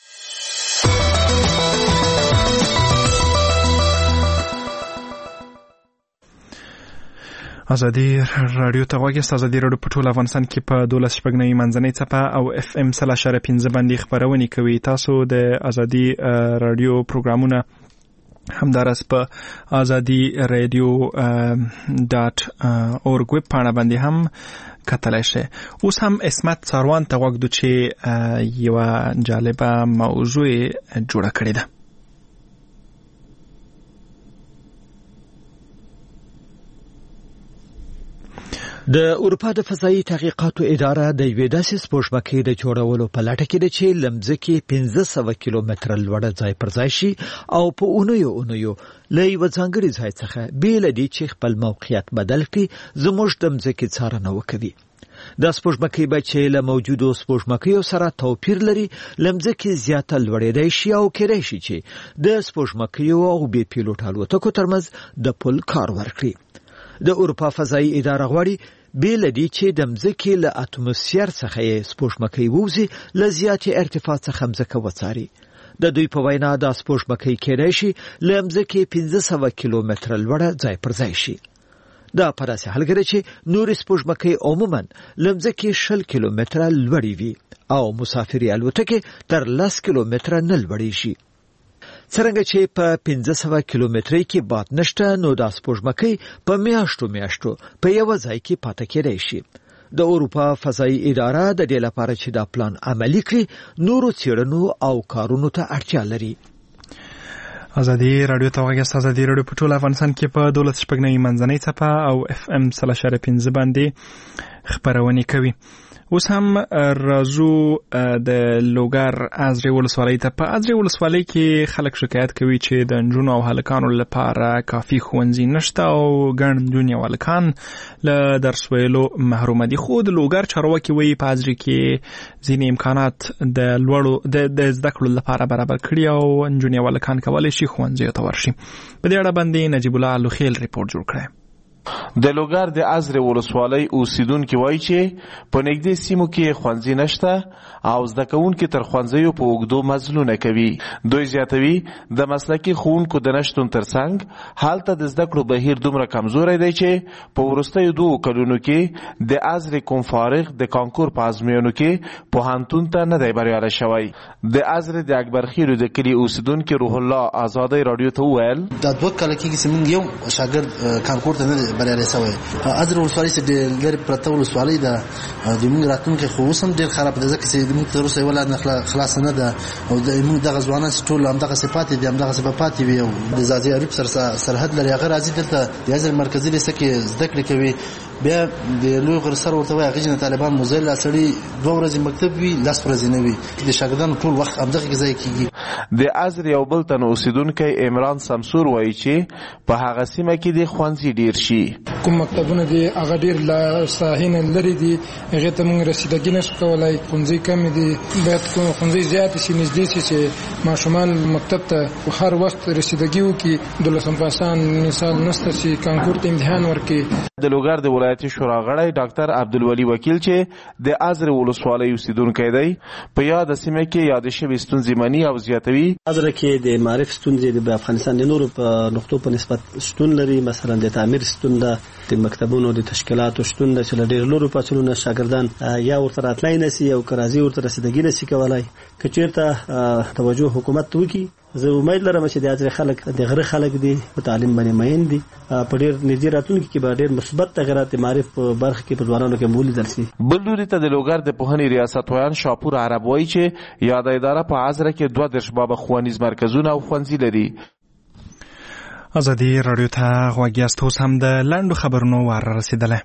ازادي رادیو ته غوږ یاست. ازادي رادیو په ټول افغانستان کې په دولس شپږ نوي منځنۍ څپه او اف ام سل اشاره پنځه باندې خپرونې کوي. تاسو د ازادي رادیو پروګرامونه همدارس په ازادي رادیو ډاټ اورګ ویب پاڼه باندې هم کتلی شئ. اوس هم اسمت څاروان ته غوږ دو چې یوه جالبه موضوع جوړه کړې ده. د اروپا د فضایي تحقیقاتو اداره د یوې داسې سپوږمکۍ د جوړولو په لټه کې ده چې له مځکې پنځه سوه کیلومتره لوړه ځای پر ځای شي او په اونیو اونیو له یوه ځانګړي ځای څخه بې له دې چې خپل موقعیت بدل کړي زموږ د مځکې څارنه وکوي. دا سپوږمکۍ به چې له موجودو سپوږمکیو سره توپیر لري له مځکې زیاته لوړېدی شي او کېدای شي چې د سپوږمکیو او بې پیلوټ الوتکو ترمنځ د پل کار ورکړي. د اروپا فضایي اداره غواړي بې له دې چې د مځکې له اتموسفیر څخه یې سپوږمکۍ ووځي له زیاتې ارتفاع څخه مځکه وڅاري. د دوی په وینا دا سپوږمکۍ کېدای شي له مځکې پنځه سوه کیلومتره لوړه ځای پر ځای شي. دا په داسې حال کې ده چې نورې سپوږمکۍ عموما له مځکې شل کیلومتره لوړې وي او مسافري الوتکې تر لس کیلومتره نه لوړېږي. څرنګه چې په پنځه سوه کیلومترۍ کې باد نشته نو دا سپوږمکۍ په میاشتو میاشتو په یوه ځای کې پاتې کېدای شي. د اروپا فضایي اداره د دې لپاره چې دا پلان عملي کړي نورو څېړنو او کارونو ته اړتیا لري. ازادي رادیو ته غوږ یاست. ازادي رادیو په ټول افغانستان کې په دولس شپږ نوي منځنۍ څپه او اف ام سل اشاره پنځه باندې خپرونې کوي. اوس هم راځو د لوګر ازرې ولسوالۍ ته. په ازرې ولسوالۍ کې خلک شکایت کوي چې د نجونو او هلکانو لپاره کافي ښوونځي نشته او ګڼ نجونې او هلکان له درس ویلو محروم دي. خو د لوګر چارواکي وایي په ازرې کې ځینې امکانات د لوړو د زده کړو لپاره برابر کړي او نجونې او هلکان کولی شي ښوونځیو ته ورشي. په دې اړه باندې نجیب الله لوخیل ریپورت جوړ کړی. د لوګر د ازرې ولسوالۍ اوسیدونکي وایي چې په نږدې سیمو کې ښوونځي نشته او زده کوونکي تر ښوونځیو په اوږدو مزلونه کوي. دوی زیاتوي د مسلکي ښوونکو د نشتون ترڅنګ هلته د زده کړو بهیر دومره کمزوری دی چې په وروستیو دوو کلونو کې د ازرې کوم فارغ د کانکور په ازموینو کې پوهنتون ته نه دی بریالی شوی. د ازرې د اکبرخیلو د کلي اوسیدونکي روح الله ازادۍ راډیو ته وویل دا دوه کاله کېږي چې موږ یو شاګرد کانکور ته نه بریالی شوی. ازرې ولسوالۍ چې ډېر لرې پرته ولسوالۍ ده د موږ راتلونکی خو اوس هم ډېر خراب ده ځکه چې موږ تر اوسه یوه لاره خلاصه نه ده او موږ دغه ځوانان چې ټول همدغسې پاتې دي همدغسې به پاتې وي. د ځاځي اریوب سره سرحد لري هغه راځي دلته د ازرې مرکزي لیسه کې زده کړې کوي بیا د لوی غر سر ورته وایي هغه طالبان مزل سړي دوه ورځې مکتب وي لاس ورځې نه وي د شاګردانو ټول وخت همدغه ځای کېږي. د ازر یو بل تن اوسیدونکی عمران سمسور وایي چې په هغه سیمه کې د ښوونځي ډیر شي. کوم مکتبونه دي هغه ډیر لا ساحې نه لري دي هغه ته موږ رسیدګي نشو کولای. ښوونځي کم دي باید ښوونځي زیات شي نږدې شي چې ماشومان مکتب ته هر وخت رسیدګي وکړي. دولسم پاسان مثال نسته چې کانکور ته امتحان ورکړي. د لوګر د ولایتي شورا غړی ډاکټر عبدالولي وکیل چې د ازر ولسوالۍ اوسیدونکی دی په یاد سیمه کې یاد شوي ستونزې مني او زیاتوي. ازر کې د معرف ستونزې د افغانستان د نورو په نقطو په نسبت شتون لري. مثلا د تعمیر ستون ده، د مکتبونو د تشکیلاتو شتون ده چې ډېر لورو فاصلونه شاګردان یا ورته راتلای نشي او کرازي ورته رسیدګي نشي کولای. که چیرته توجه حکومت وکړي زه امید لرم چې د ازر خلک د غره خلک دي په تعلیم باندې مین دي په ډېر نږدې راتلونکي کې به ډېر مثبت تغیرات معرف په برخه کې په ځوانانو کې مولیدل شي. بل لوري ته د لوګر د پوهنې ریاست ویان شاپور عرب وایي چې یاد اداره په ازر کې دوه درش باب ښوونیز مرکزونه او ښوونځي لري. ازادي رادیو ته غوږ یاست. اوس هم د لنډو خبرونو وار رسیدلی.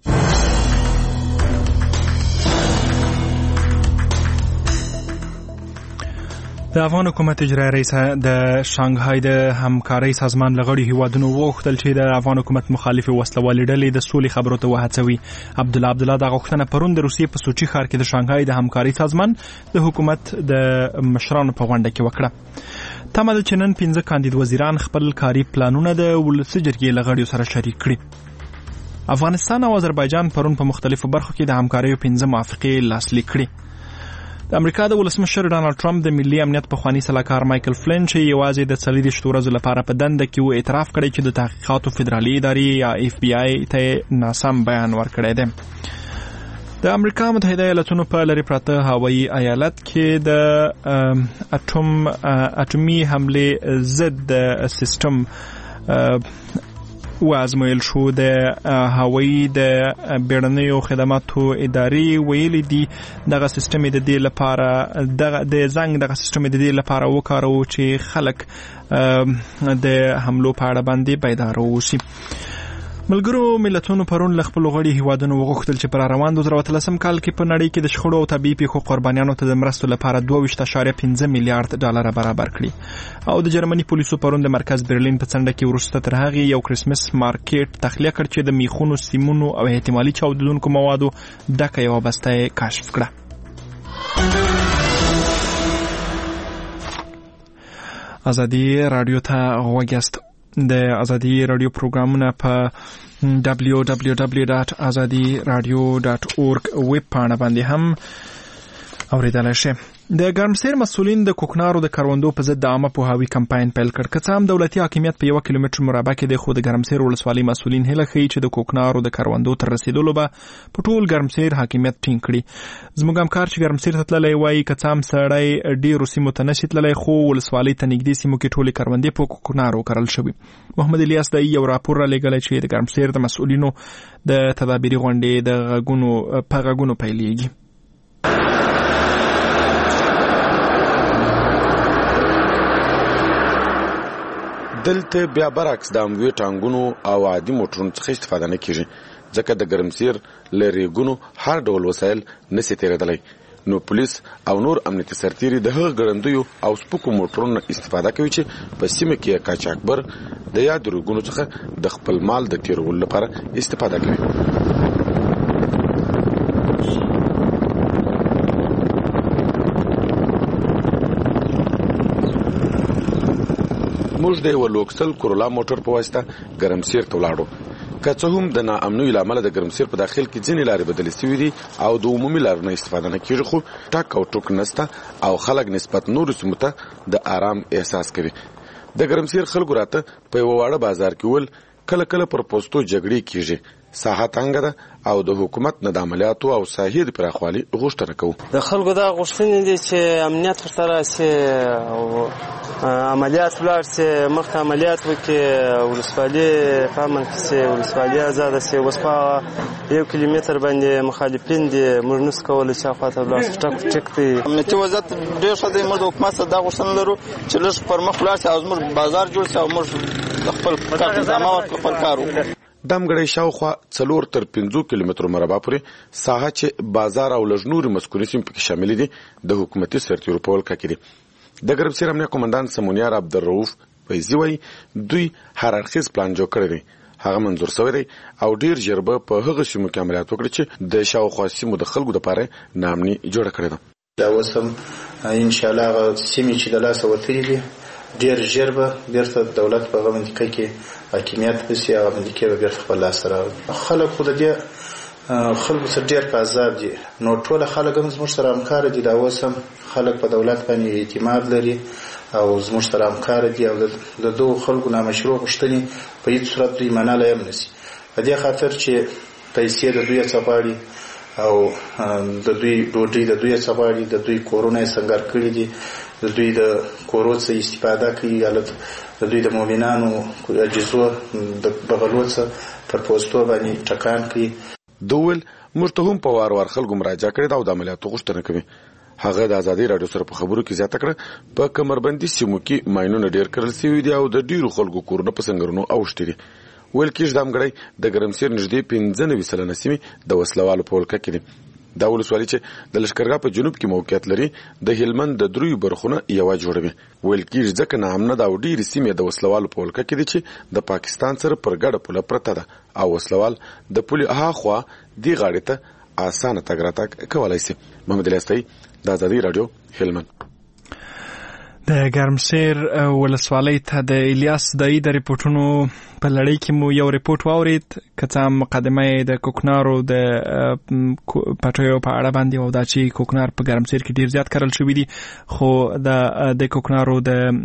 د افغان حکومت اجرایي رئیس د شانګهای د همکارۍ سازمان لغړي هیوادونو وغوښتل چې د افغان حکومت مخالفې وسلوالې ډلې د سولې خبرو ته وهڅوي. عبدالله عبدالله دا غوښتنه پرون د روسیې په سوچي ښار کې د شانګهای د همکارۍ سازمان د حکومت د مشرانو په غونډه کې وکړه. تمه ده چې نن پنځه کاندید وزیران خپل کاري پلانونه د ولسي جرګې لغړیو سره شریک کړي. افغانستان او آذربایجان پرون په مختلفو برخو کې د همکاریو پنځه موافقې لاسلیک کړي. د امریکا د ولسمشر ډانلډ ټرمپ د ملي امنیت پخوانی سلاکار مایکل فلین چې یوازې د څلوېښتو ورځو لپاره په دنده کې و اعتراف کړی چې د تحقیقاتو فدرالي ادارې یا اف بی آی ته ناسم بیان ورکړی دی. د امریکا متحده ایالاتونو په لرې پراته هوایي ایالت کې د اټوم اټومي حملې ضد سیستم وازمویل شو. د هوایي د بیړنیو خدماتو ادارې ویلي دي دغه سیستم د دې لپاره دغه د زنګ دغه سیستم د دې لپاره وکارو چې خلک د حملو په اړه باندې بیدار اوسي. ملګرو ملتونو پرون له خپلو غړي هیوادونو وغوښتل چې په روان دوه زره اتلسم کال کې په نړۍ کې د شخړو او طبیعي پیښو قربانیانو ته د مرستو لپاره دوه ویشت اعشاریه پنځه میلیارډ ډالر برابر کړي. او د جرمني پولیسو پرون د مرکز برلین په څنډه کې وروسته تر هغې یو کرسمس مارکیټ تخلیه کړ چې د میخونو، سیمونو او احتمالي چاودونکو موادو ډکه یوه بسته یې کشف کړه. ازادي رادیو ته غوږ یاست. د ازادي رادیو پروګرامونه په دبلیو دبلیو دبلیو ډاټ ازادي رادیو ډاټ اورګ ویب پاڼه باندې هم اوریدلای شئ. د ګرمسیر مسؤلین د کوکنارو د کروندو په ضد د عامه پوهاوي کمپاین پیل کړ. که څه هم دولتي حاکمیت په یو کیلومتر مربع کې دی، خو د ګرمسیر ولسوالۍ مسؤلین هیله ښیي چې د کوکنارو د کروندو تر رسیدلو به په ټول ګرمسیر حاکمیت ټینګ کړي. زموږ همکار چې ګرمسیر ته تللی وایي که څه هم سړی ډېرو سیمو ته نشي تللی، خو ولسوالۍ ته نږدې سیمو کې ټولې کروندې په کوکنارو کرل شوي. محمد الیاس دایي یو راپور را لېږلی چې د ګرمسیر د مسؤلینو د تدابیري غونډې د غږونو په غږونو پیلېږي. دلته بیا برعکس د اموي ټانګونو او عادي موټرونو څخه استفاده نه کیږي، ځکه د ګرمسیر لري ګونو هر ډول وسایل نسی تیرېدلی. نو پولیس او نور امنیتي سرتیري د هغه ګړندیو او سپکو موټرونو استفاده کوي چې په سیمه کې قاچاقبر د یاد روګونو څخه د خپل مال د تیرولو لپاره استفاده کوي. موږ د یو لوکسل کورولا موټر په واسطه ګرمسیر ته ولاړو. که څه هم د ناامنۍ له امله د ګرمسیر په داخل کې ځینې لارې بدلې شوې دي او د عمومي لارو نه استفاده نه کېږي، خو ټک او ټوک نسته او خلک نسبت نورو سیمو ته د آرام احساس کوي. د ګرمسیر خلکو راته په یوه واړه بازار کې ول کله کله پر پوستو جګړې کېږي. ساحه تنګه ده او د حکومت نه د عملیاتو او ساحې د پراخوالي غوښتنه کوو. د خلکو دا غوښتنې دي چې امنیت ورته راشي او عملیات ولاړ شي، مخکې عملیات وکړي، ولسوالي په امن کې شي، ولسوالي ازاده شي. اوس په یو کیلومتر باندې مخالفین دي، موږ نشو کولی چې هاخوا ته ولاړ شو. ټک ټک دی. امنیتي وضعیت ډېر ښه دی. موږ د حکومت څخه دا غوښتنه لرو چې لږ پر مخ ولاړ شي او زموږ بازار جوړ شي او موږ خپل کار ته ادامه ورکړو، خپل کار وکړو. دمګړی شاوخوا څلور تر پنځه کیلومترو مربع پورې ساحه چې بازار او لژنوري مسکونی سیم پکې شامل دي د حکومتي سرتیرو په ولکه کې دي د ګرمسیر امنیه قومندان سمونیار عبدالرؤوف فیضي وایي دوی هر اړخیز پلان جوړ کړی دی، هغه منظور شوی دی او ډیر ژر به په هغه سیمو کې عملیات وکړي چې د شاوخوا سیمو د خلکو لپاره نامني جوړه کړې ده. دا وسم ان شاء الله هغه سیمې چې د لاسه وتلې دي ډیر ژر به بیرته دولت په هغه منطقه کې حاکمیت پسې هغه منطقه به بیرته خپل لاس سره خلک خو د دې خلکو سره ډیر په عذاب دي. نو ټول خلک هم زموږ سره همکار دي. دا وسم خلک په دولت باندې اعتماد لري او زموږ سره همکار دي او د دوه خلکو نامشروع غوښتنې په هیڅ صورت دوی منلای هم نشي. په دې خاطر چې پیسې د دوی څخه او د دوی ډوډۍ د دوی څخه د دوی کورونه څنګه کړی دي، د دوی د کورو څخه استفاده کوي، البته د دوی د مؤمنانو اجزو د بغلو څخه پر پوسټو باندې ټکان کوي. دوول مرتهم په وار وار خلکو مراجعه کړې دا او د عملیاتو غوښتنه کوي. هغه د ازادي رادیو سره په خبرو کې زیاته کړه په کمربندي سیمو کې ماینونه ډیر کړل شوي دي او د ډیرو خلکو کورونه په سنگرونو اوښتي دي. ویل کېږي دمګړی د ګرمسیر نږدې پنځه نوي سلنه سیمې د وسلوالو په ولکه کې دي. دا ولسوالي چې د لښکرګاه په جنوب کې موقعیت لري د هلمند د دریو برخونه یوه جوړوي. ویل کېږي ځکه ناامنه ده او ډېرې سیمې د وسلوالو په ولکه کې دي چې د پاکستان سره پر ګډه پوله پرته ده او وسلوال د پولې هاخوا دې غاړې ته اسانه تګ راتګ کولی شي. محمد الیاسی د ازادي راډیو هلمند. د ګرمسیر ولسوالۍ ته د الیاس دای د ریپورتونو په لړۍ کې مو یو ریپورت واورید که څه هم مقدمه د کوکنارو د پټیو په اړه باندې او دا چې کوکنار په ګرمسیر کې ډیر زیات کرل شوی دي، خو د د کوکنارو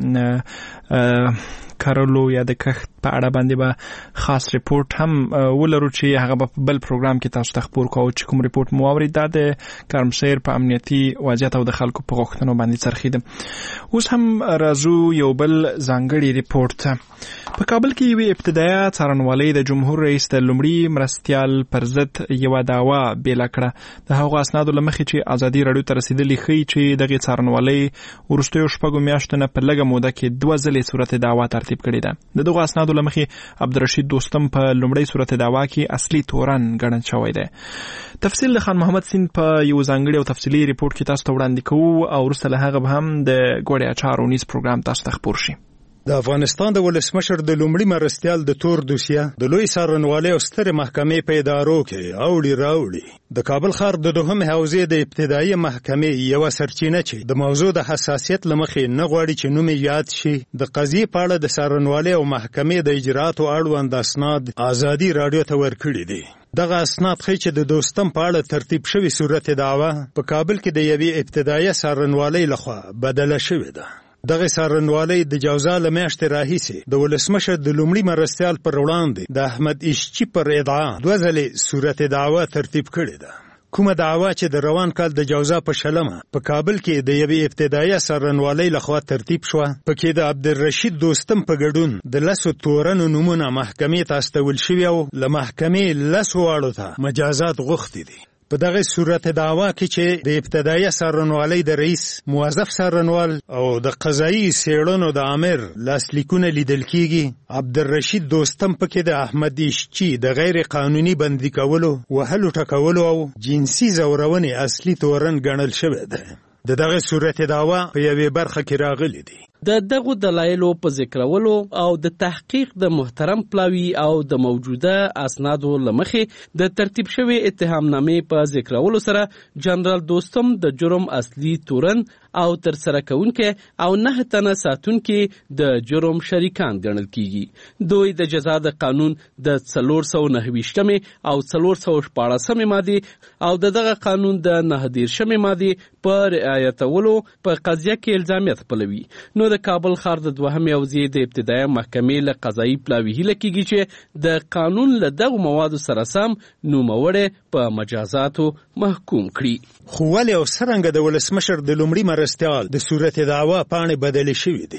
د کارولو یا د کښت په اړه باندې به خاص ریپورت هم ولرو چې هغه په بل پروګرام کې تاسو ته خبر کوو. چې کوم ریپورت مو واورید دا د ګرمسیر په امنیتي وضعیت او د خلکو په غوښتنو باندې څرخیده. اوس هم راځو یو بل ځانګړي ریپورت ته. په کابل کې یوې ابتدایه څارنوالۍ د جمهور رئیس د لومړي مرستیال پر ضد یوه دعوا بیله کړه. د هغو اسنادو له مخې چې ازادي راډیو ته رسېدلي ښیي چې دغې څارنوالۍ وروستیو شپږو میاشتو نه په لږه موده کې دوه ځلې صورت دعوا ترتیب کړې ده. د دغو اسنادو له مخې عبدالرشید دوستم په لومړی صورت دعوا کې اصلي تورن ګڼل شوی دی. تفصیل د خان محمد سیند په یو ځانګړي او تفصیلي ریپورت کې تاسو ته وړاندې کوو او وروسته له هغه به هم د ګوړې اچار ونیز پروګرام تاسو ته خپور شي. د افغانستان د ولسمشر د لومړي مرستیال د تور دوسیه د لوی څارنوالۍ او سترې محکمې په ادارو کې اوړي راوړي. د کابل ښار د دوهم حوزې د ابتدایي محکمې یوه سرچینه چې د موضوع د حساسیت له مخې نه غواړي چې نوم یې یاد شي د قضیې په اړه د څارنوالۍ او محکمې د اجرااتو اړوند اسناد ازادي راډیو ته ورکړي دي. دغه اسناد ښیي چې د دوستم په اړه ترتیب شوې صورت دعوا په کابل کې د یوې ابتدایي څارنوالۍ لخوا بدله شوې ده. دغه څارنوالۍ د جوزا له میاشتې راهیسې د ولسمشر د لومړي مرستیال پر وړاندې د احمد اشچي پر ادعا دوه ځلې صورت دعوا ترتیب کړې ده. کومه دعوا چې د روان کال د جوزا په شلمه په کابل کې د یوې ابتدایي څارنوالۍ لخوا ترتیب شوه، پکې د عبدالرشید دوستم په ګډون د لسو تورنو نومونه محکمې ته استول شوي او له محکمې لسو واړو ته مجازات غوښتي دي. په دغه صورت دعوا کې چې د ابتدایي څارنوالۍ د رئیس موظف څارنوال او د قضایي څېړنو د امیر لاسلیکونه لیدل کېږي. عبدالرشید دوستم پکې د احمد اشچي د غیر قانوني بندي کولو، وهلو ټکولو او جنسي ځورونې اصلي تورن ګڼل شوی دی. د دغه صورت دعوا په یوې برخه کې راغلي دي. د دغو دلایلو په ذکرولو او د تحقیق د محترم پلاوی او د موجوده اسنادو له مخې د ترتیب شوی اتهامنامې په ذکرولو سره جنرال دوستم د جرم اصلي تورن او تر سره کوونکې او نه تنه ساتونکې د جرم شریکان ګڼل کیږي. دوی د جزا د قانون د څلور سوه نهه ویشتمې او څلور سوه شپاړسمې مادې او د دغه قانون د نهه دېرشمې مادې په رعایتولو په قضیه کې الزامیت خپلوي. نو د کابل ښار د دوهمې حوزې د ابتدایي محکمې له قضایي پلاوي هیله کیږي چې د قانون له دغو موادو سره سم نوموړی په مجازاتو محکوم کړي. خو ولې او څرنګه د ولسمشر د لومړي مرستیال د صورت دعوا پاڼې بدلې شوې دي؟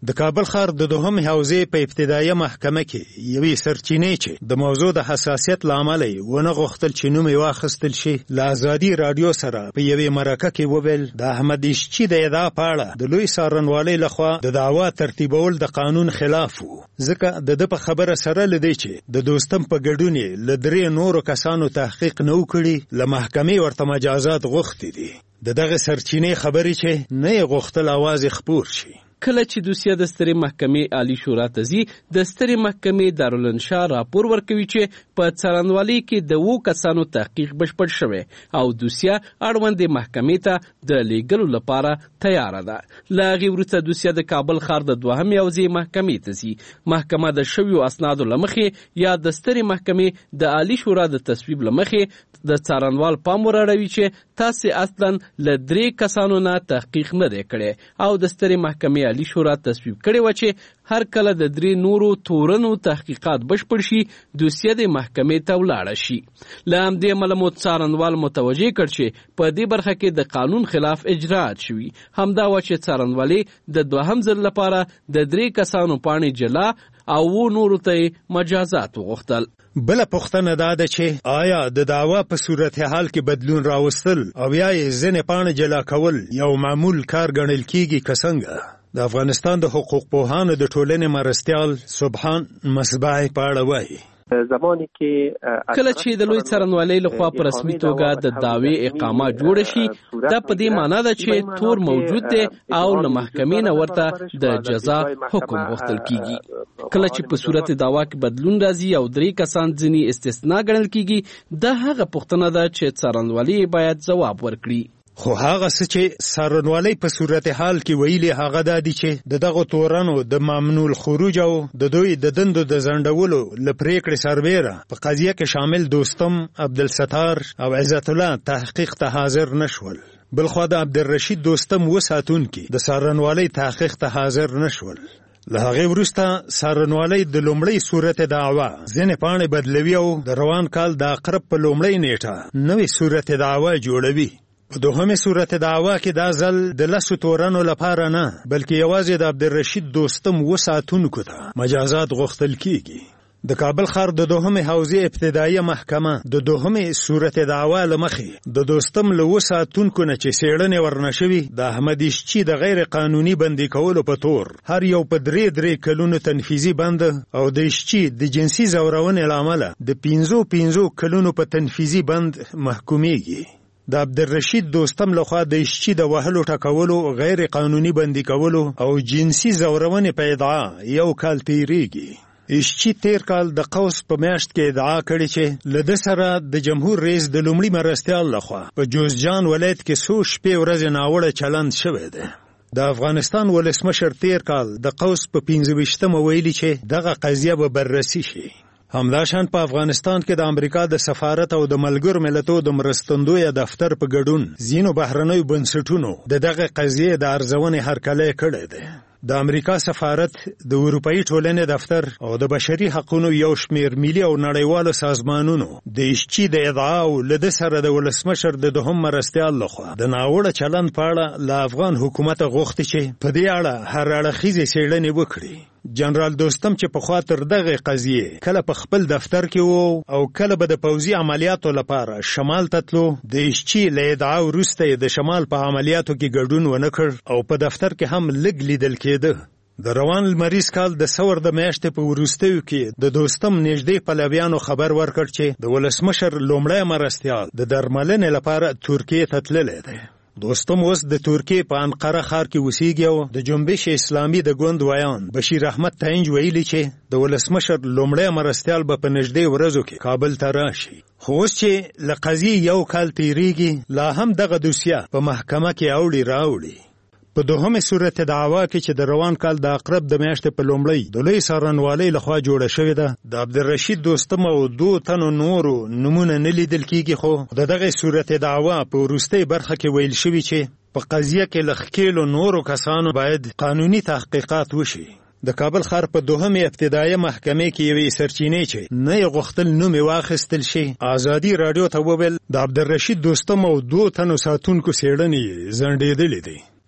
د کابل ښار د دوهم حوزې په ابتدایي محکمه کې یوې سرچینې چې د موضوع د حساسیت له امله ونه غوښتل چې نوم یې واخیستل شي له ازادي راډیو سره په یوې مرکه کې وویل د احمد ایشچي د ادعا په اړه د لوی څارنوالۍ لخوا د دعوا ترتیبول د قانون خلاف و، ځکه د ده په خبره سره له دې چې د دوستم په ګډون یې له درې نورو کسانو تحقیق نه و کړي له محکمې ورته مجازات غوښتي دي. د دغه سرچینې خبرې چې نه یې غوښتل اواز خپور شي. کله چې دوسیه د سترې محکمې عالی شورا ته ځي، د سترې محکمې دارالانشا راپور ورکوي چې په څارنوالۍ کې د اوو کسانو تحقیق بشپړ شوی او دوسیه اړوندې محکمې ته د لیږلو لپاره تیاره ده. له هغې وروسته دوسیه د کابل ښار د دوهمې حوزې محکمې ته ځي. محکمه د شویو اسنادو له مخې یا د سترې محکمې د عالی شورا د تصویب له مخې د څارنوال پام وراړوي چې تاسې اصلا له درې کسانو نه تحقیق نه دی کړی او د سترې محکمې عالی شورا تصویب کړی و چې هر کله د درې نورو تورنو تحقیقات بشپړ شي دوسیه د محکمې ته ولاړه شي. له همدې امله مو څارنوال متوجه کړ چې په دې برخه کې د قانون خلاف اجراات شوي. همدا و چې څارنوالۍ د دوهم ځل لپاره د درې کسانو پاڼې جلا او و نورو ته مجازات وغوښتل. بله پوښتنه دا ده چې آیا د دعوا په صورتحال کې بدلون راوستل او یا یې ځینې پاڼې جلا کول یو معمول کار ګڼل کیږي که څنګه؟ د افغانستان د حقوق پوهانو د ټولنې مرستیال سبحان مصباحي په اړه وایي. زمانی کې کله چې د لوی څارنوالۍ لخوا په رسمي توګه د دعوې اقامه جوړ شي، دا په دې معنی ده چې تور موجود دی او له محکمې نه ورته د جزا حکم غوښتل کیږي. کله چې په صورت دعوا کې بدلون راځي او درې کسان ځینې استثنا ګڼل کیږي، دا هغه پوښتنه ده چې څارنوالۍ باید ځواب ورکړي. خو هغه څه چې څارنوالۍ په صورتحال کې ویلي هغه دا دي چې د دغو تورنو د ممنوع الخروج او د دوی د دندو د ځنډولو له پرېکړې سربیره په قضیه کې شامل دوستم، عبدالستار او عزت الله تحقیق ته حاضر نشول. بلخوا د عبدالرشید دوستم و ساتونکي د څارنوالۍ تحقیق ته حاضر نشول. له هغې وروسته څارنوالۍ د لومړۍ صورت دعوا ځینې پاڼې بدلوي او د روان کال د اقرب په لومړۍ نیټه نوې صورت دعوا جوړوي. په دوهمې صورت دعوا کې دا ځل د لسو تورنو لپاره نه بلکې یوازې د عبدالرشید دوستم و ساتونکو ته مجازات غوښتل کیږي. د کابل ښار د دوهمې حوزې ابتدایي محکمه د دوهمې صورت دعوا له مخې د دوستم له و ساتونکو نه چې څېړنې ورنه شوي د احمد ایشچي د غیر قانوني بندي کولو په تور هر یو په درې درې کلونو تنفیذي بند او د ایشچي د جنسي ځورونې له امله د پنځو پنځو کلونو په تنفیذي بند محکومیږي. د عبدالرشید دوستم لخوا د ایشچي د وهلو ټکولو، غیر قانوني بندي کولو او جنسي ځورونې په ادعا یو کال تیریږي. ایشچي تیر کال د قوس په میاشت کې ادعا کړې چې له ده سره د جمهور رئیس د لومړي مرستیال لخوا په جوزجان ولایت کې څو شپې ورځې ناوړه چلند شوی دی. د افغانستان ولسمشر تیر کال د قوس په پنځه ویشتمه ویلي چې دغه قضیه به بررسي شي. همداشان په افغانستان کې د امریکا د سفارت او د ملګرو ملتونو د مرستندوی دفتر په ګډون ځینو بهرنیو بنسټونو د دغه قضیې د ارزونې هرکلی کړی دی. د امریکا سفارت، د اروپایي ټولنې دفتر او د بشري حقوقو یو شمیر ملي او نړیوالو سازمانونو د ایشچي د ادعا او له ده سره د ولسمشر د دوهم مرستیال لخوا د ناوړه چلند په اړه له افغان حکومت غوښتي چې په دې اړه هر اړخیزې څېړنې وکړي. جنرال دوستم چې پخوا تر دغه قضیې کله په خپل دفتر کې وو او کله به د پوځي عملیاتو لپاره شمال ته تلو، د ایشچي له ادعا وروسته د شمال په عملیاتو کې ګډون ونه کړ او په دفتر کې هم لږ لیدل کېده. د روان لمریز کال د ثور د میاشتې په وروستیو کې د دوستم نږدې پلویانو خبر ورکړ چې د ولسمشر لومړی مرستیال د درملنې لپاره ترکیې ته تللی دی. دوستم اوس د ترکیې په انقره ښار کې اوسېږي او د جنبش اسلامي د ګوند ویان بشیر احمد تینج ویلي چې د ولسمشر لومړی مرستیال به په نږدې ورځو کې کابل ته راشي. خو اوس چې له قضیې یو کال تیریږي، لا هم دغه دوسیه په محکمه کې اوړي راوړي. په دوهمې صورت دعوا کې چې د روان کال د اقرب د میاشتې په لومړۍ د لوی څارنوالۍ لخوا جوړه شوې ده، د عبدالرشید دوستم او دوو تنو نورو نومونه نه لیدل کیږي. خو د دغه صورت دعوا په وروستۍ برخه کې ویل شوي چې په قضیه کې له ښکېلو نورو کسانو باید قانوني تحقیقات وشي. د کابل ښار په دوهمې ابتدایي محکمې کې یوې سرچینې چې نه یې غوښتل نوم یې واخیستل شي، ازادي راډیو ته وویل د عبدالرشید دوستم او دوو تنو ساتونکو څېړنې یې ځنډېدلې دي.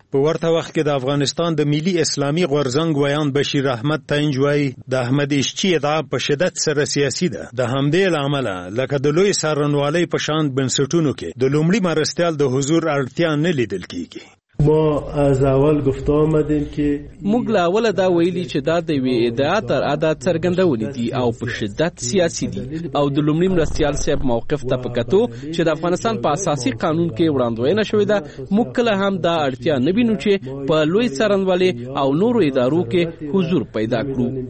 په ورته وخت کې د افغانستان د ملي اسلامي غورځنګ ویان بشیر احمد تاینج وایي د احمد اشچي ادعا په شدت سره سیاسي ده. د همدې له امله لکه د لوی څارنوالۍ په شان بنسټونو کې د لومړي مرستیال د حضور اړتیا نه لیدل کیږي. ما از اول گفته آمدیم که موږ له اوله دا ویلي چې دا د یوې ادعا تر ادا څرګندولې دي او په شدت سیاسي دي او د لومړي مرستیال صاحب موقف ته په کتو چې د افغانستان په اساسي قانون کې وړاندوینه شوې ده، موږ کله هم دا اړتیا نه وینو چې په لوی څارنوالۍ او نورو ادارو کې حضور پیدا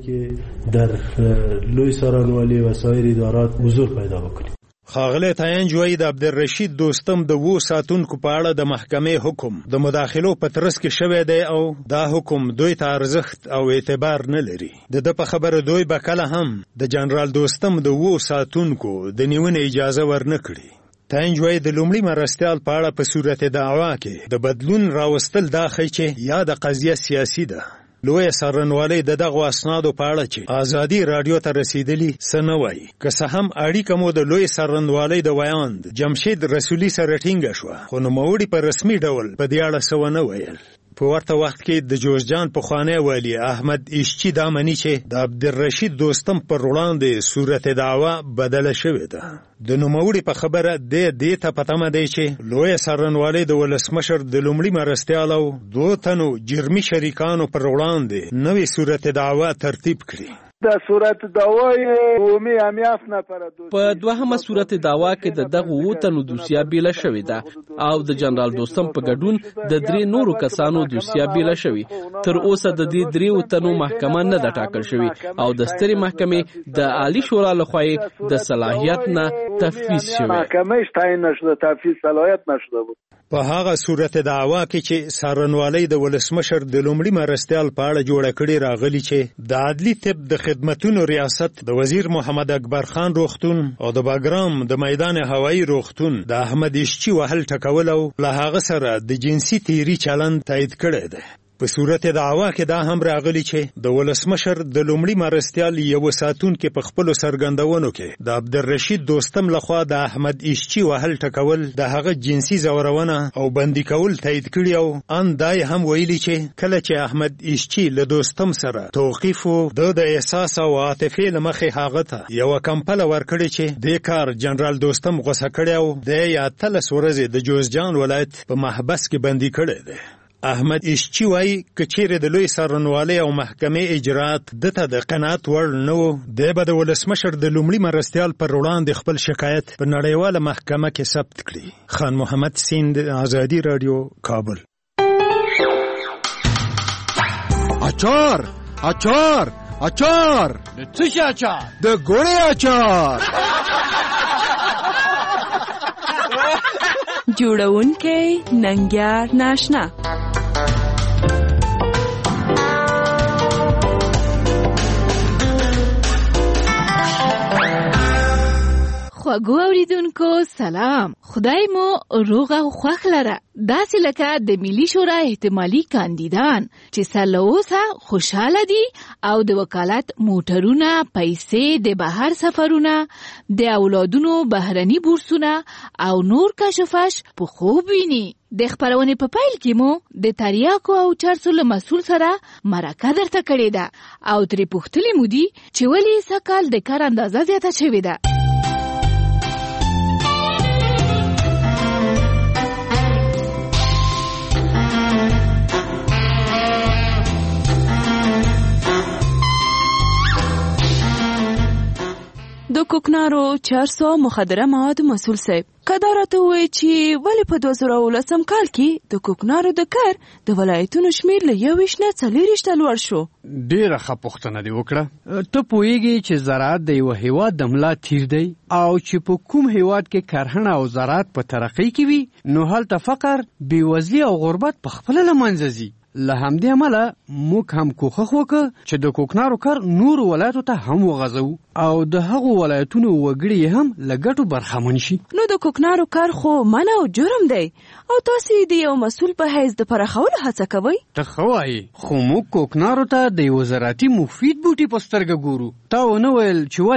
کړو. در لوی څارنوالۍ و سایر ادارات حضور پیدا وکړو. ښاغلی تاینج وایي د عبدالرشید دوستم د وو ساتونکو په اړه د محکمې حکم د مداخلو په ترڅ کې شوی دی او دا حکم دوی ته ارزښت او اعتبار نه لري. د ده په خبره دوی به کله هم د جنرال دوستم د وو ساتونکو د نیونې اجازه ورنه کړي. تاینج وایي د لومړي مرستیال په اړه په صورت دعوا کې د بدلون راوستل دا ښیي چې یا د قضیه سیاسي ده. لوی څارنوالۍ د دغو اسنادو په اړه چې ازادي راډیو ته رسیدلي څه نه وایي. که څه هم اړیکه مو د لوی څارنوالۍ د ویاند جمشید رسولي سره ټینګه شوه، خو نوموړي په رسمي ډول په دې اړه څه ونه ویل. په ورته وخت کې د جوزجان پخوانی والی احمد اشچي دا مني چې د عبدالرشید دوستم پر وړاندې صورت دعوا بدله شوې ده. د نوموړي په خبره د دې ته په تمه دی چې لوی څارنوالۍ د ولسمشر د لومړي مرستیال او دوه تنو جرمي شریکانو پر وړاندې نوې صورت دعوا ترتیب کړي. د صورت دعوای عمومي امیاف نه پر په دوهمه صورت دعوا کې د دغه ووتنو دوسیه بیله شوې ده او د جنرال دوستم په ګډون د درې نورو کسانو دوسیه بیله شوې. تر اوسه د دې درې وتنو محکمه نه ده ټاکل شوې او د سترې محکمې د عالی شورا لخوا د صلاحیت نه تفویض شوې. محکمه شتاین نشده، تفویض صلاحیت نشده بود. په هغه صورت دعوا کې چې څارنوالۍ د ولسمشر د لومړي مرستیال په اړه جوړه کړې راغلي چې د عدلي طب د خدمتونو ریاست د وزیر محمد اکبر خان روغتون او د باګرام د میدان هوایی روغتون د احمد اشچي وهل ټکول او له هغه سره د جنسي تیری چلند تایید کړی دی. په صورت دعوا کې دا هم راغلی چې د ولسمشر د لومړي مرستیال یو ساتونکي په خپلو څرګندونو کې د عبدالرشید دوستم لخوا د احمد اشچي وهل ټکول د هغه جنسي ځورونه او بندي کول تایید کړي او ان دای هم ویلي چې کله چې احمد اشچي له دوستم سره توقیف و د د احساس او عاطفې له مخې هغه ته یوه کمپله ورکړې چې دې کار جنرال دوستم غوسه کړی او د یې اتلس ورځې د جوزجان ولایت په محبس کې بندي کړی دی. احمد اشچي وایي که چیرې د لوی څارنوالۍ او محکمې اجرات دته د قناعت وړ نه و، دی به د ولسمشر د لومړي مرستیال پر وړاندې خپل شکایت په نړیواله محکمه کې ثبت کړي. خان محمد سیند، ازادي راډیو، کابل. اچار اچار اچار د څه شي اچار؟ د ګوړې اچار. جوړونکی ننګیار ناشنا. خواږو اوریدونکو سلام، خدای مو روغ او خوښ لره. داسې لکه د ملي شورا احتمالي کاندیدان چې سر له اوسه خوشحاله دي او د وکالت موټرونه، پیسې، د بهر سفرونه، د اولادونو بهرني بورسونه او نور کشفش په خوب ویني. د خپرونې په پیل کې مو د تریاکو او چرسو له مسول سره مرکه درته کړې ده او ترې پوښتلې مو دي چې ولې سږکال د کار اندازه زیاته شوې ده. د کوکنارو، چرسو او مخدره موادو مسول صاحب، کدا راته وایي چې ولې په دوه زره اوولسم کال کې د کوکنارو د کار د ولایتونو شمیر له یوویشت نه څلوېښت ته لوړ شو؟ ډېره ښه پوښتنه دې وکړه. ته پوهېږې چې زراعت د یوه هېواد د ملا تیر دی او چې په کوم هېواد کې کرهڼه او زراعت په ترقۍ کې وي نو هلته فقر، بېوزلي او غربت په خپله له منځه ځي. له همدې امله موږ هم کوښښ وکړ چې د کوکنارو کار نورو ولایتو ته هم وغځو او د هغو ولایتونو وګړي هم له ګټو برخمن شي. نو د کوکنارو کار خو منع او جرم دی او تاسې د یو مسؤل په حیث د پراخولو هڅه کوئ. ته ښه وایې، خو موږ کوکنارو ته د یو زراعتي مفید بوټي په سترګه ګورو. تا ونه ویل چې ولې؟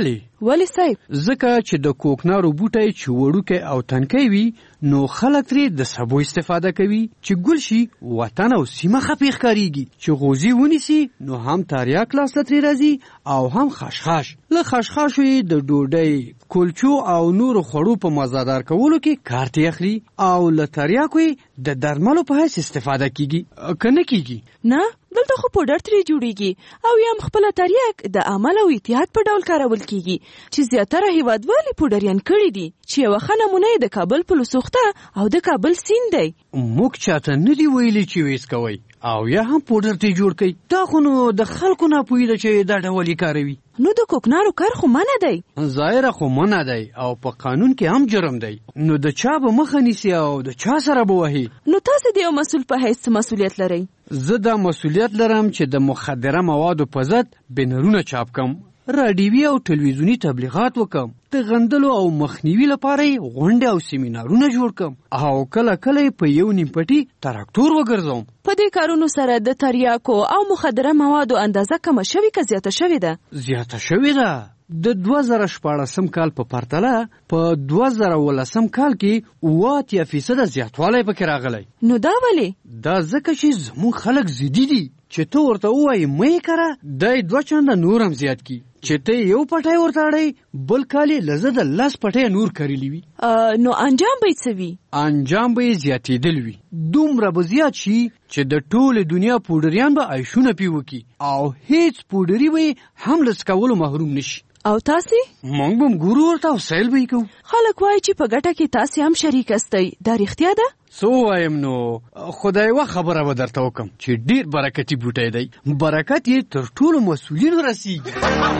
ولی صاحب؟ ځکه چې د کوکنارو بوټی چې وړوکی او تنکی وي نو خلک ترې د سبو استفاده کوي چې ګل شي وطن او سیمه خپې ښکارېږي، چې غوزي ونیسي نو هم تریاک لاسته ترې راځي او هم خشخاش. له خشخاشو یې د ډوډۍ، کلچو او نورو خوړو په مزادار کولو کې کار ترې اخلي او له تریاکو یې د درملو په حیث استفاده کیږي. که نه کیږي؟ نه، دلته خو پوډر ترې جوړیږي او یا هم خپله تریاک د عمل او احتیاط په ډول کارول کیږي چې زیاتره هیوادوال یې پوډریان کړي دي، چې یوه ښه نمونه یې د کابل پلوسوخته او د کابل سیند دی. موږ چاته نه دي ویلي چې ویس کوئ او یا هم پوډر ترې جوړ کوي. دا خو نو د خلکو ناپوهي ده چې دا ډول یې کاروي. نو د کوکنارو کار خو منع دی؟ ظاهره خو منع دی او په قانون کې هم جرم دی. نو د چا به مخه نیسي او د چا سره به وهي؟ نو تاسو د یو مسؤل په حیث مسؤلیت لرئ؟ زه دا مسؤلیت لرم چې د مخدره موادو په ضد بنرونه چاپ کم، راډیوي او ټلویزیوني تبلیغات وکم، د غندلو او مخنیوي لپاره غونډې او سیمینارونه جوړ کم او کله کله په یو نیم پټي تراکتور وګرځوم. په دې کارونو سره د تریاکو او مخدره موادو اندازه کمه شوې که زیاته شوې ده؟ زیاته شوې ده. د دوه زره شپاړسم کال په پرتله په دوه زره ولسم کال کې اوه اتیا فیصده زیاتوالی پکې راغلی. نو دا ولې؟ دا ځکه چې زموږ خلک ضدي دي چې ته ورته ووایې مه یې کره، دی دوه چنده نور هم زیات کی. چې ته یو پټی ورته اړی بل کال یې له زه د لس پټی نور کریلی وي. نو انجام به یې څه وي؟ انجام به یې زیاتېدل وي، دومره به زیات شي چې د ټولې دنیا پوډریان به عیشونه پې وکړي او هیڅ پوډري به یې هم له څکولو محروم نشي. او تاسې؟ موږ به هم ګورو ورته او سیل به یې کوو. خلک وایي چې په ګټه کې تاسې هم شریک استئ، دا رښتیا ده؟ څه ووایم نو، خدای یوه خبره به درته وکړم چې ډېر برکتي بوټی دی، برکت یې تر ټولو مسؤلینو رسیږي.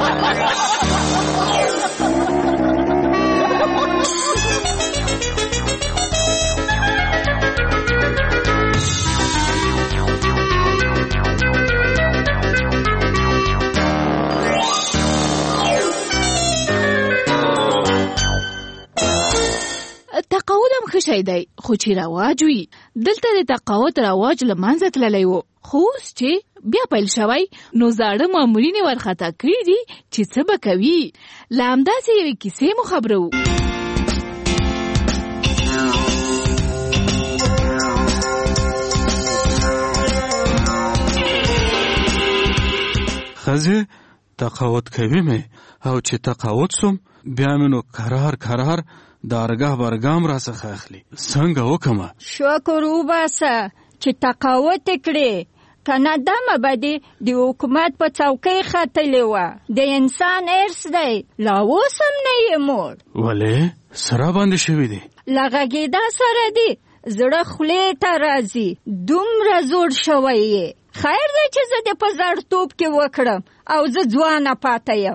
تقاعد هم ښه شی دی خو چې رواج وي. دلته د تقاعد رواج له منځه تللی و، خو اوس چې بیا پیل شوی نو زاړه مامورین یې ورخطا کړي دي چې څه به کوي. له همداسې یوې کیسې مو خبرو. ښځې تقاعد کوي مې او چې تقاعد سوم بیا مې نو کرار کرار دارګاه برګام را څخه اخلي. څنګه وکمه؟ شکر وباسه چې تقاعد کړې، کنه دمه به دې د حکومت په چوکۍ ختلې وه. د انسان ارث دی، لا اوس هم نه یې موړ. ولې سره باندې شوي دي؟ له غږېدا سره دي زړه خولې ته راځي، دومره زوړ شوی یې. خیر دی چې زه دې په زړتوب کې وکړم او زه ځوانه پاته یم.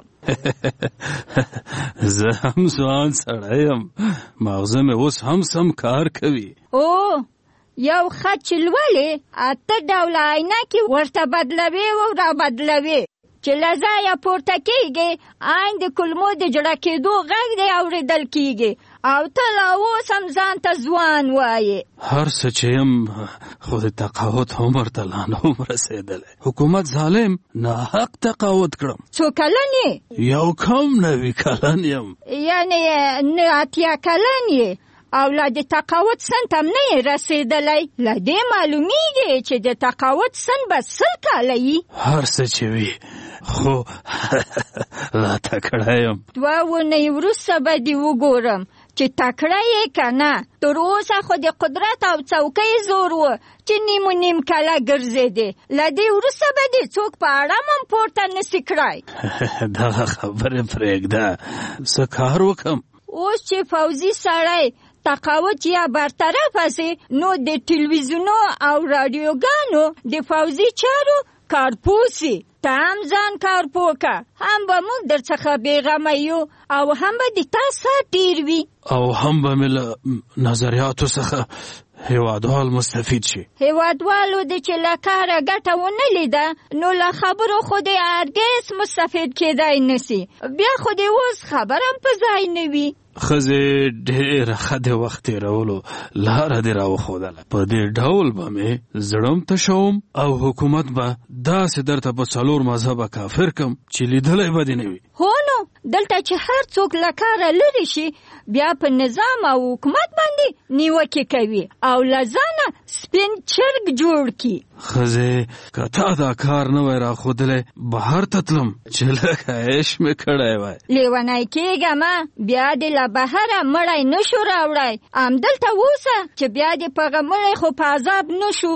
زه هم ځوان سړی یم، مغزه مې اوس هم سم کار کوي. او یو خط چې لولې اته ډوله عینکې ورته بدلوي او را بدلوي چې له ځایه پورته کېږي عین د کلمو د جوړه کېدو غږ دی اورېدل کېږي او ته لا اوس هم ځان ته ځوان وایې. هر څه چې یم خو د تقاعد عمر ته لا نه وم رسېدلی. حکومت ظالم ناحق تقاعد کړم. څو کلن یې؟ یو کم نوي کلن یم. یعنې نه اتیا کلن یې او لا د تقاعد سن ته هم نه یې رسېدلی. له دې معلومیږي چې د تقاعد سن به سل کاله یي. هر څه چې وي خو لا تکړه یم. دوه اونۍ وروسته به دې وګورم چې تکړه یې که نه. تر اوسه خو د قدرت او څوکۍ زور و چې نیم و نیم کاله ګرځېدې. له دې وروسته به دې څوک په اړم هم پورته نسي کړی. دغه خبرې پرېږده، څه کار وکړم؟ اوس چې فوزي سړی تقاعد یا برطرفه سي نو د ټلویزیونو او رادیوګانو د فوزي چارو کارپوسي. ته هم ځان کارپوکه، هم به موږ در څخه بېغمه یو او هم به د تا سر ډېر وي او هم به مې له نظریاتو څخه هیوادوال مستفید شي. هیوادوالو د چې له کاره ګټه ونه لیده نو له خبرو خو دې هرګز مستفید کېدای نسي. بیا خو دې اوس خبر هم په ځای نه وي. ښځې ډېره ښه د وخت تېرولو لاره دې راوښودله. په دې ډول به مې زړم تشوم او حکومت به داسې درته په څلور مذهبه کافر کم چې لیدلی به دې نه وي. هو نو دلته چې هر څوک له کاره لرې شي بیا په نظام او حکومت باندې نیوکې کوي او له ځانه سپین چرګ جوړ کړي. ښځې که تا دا کار نه وای راښودلی بهر ته تلم چې لږ عیش مې کړی وای. لیونی کېږه مه بیا دې له بهره مړی نه شو راوړی. همدلته اوسه چې بیا دې په هغه مړی خو په عذاب نه شو.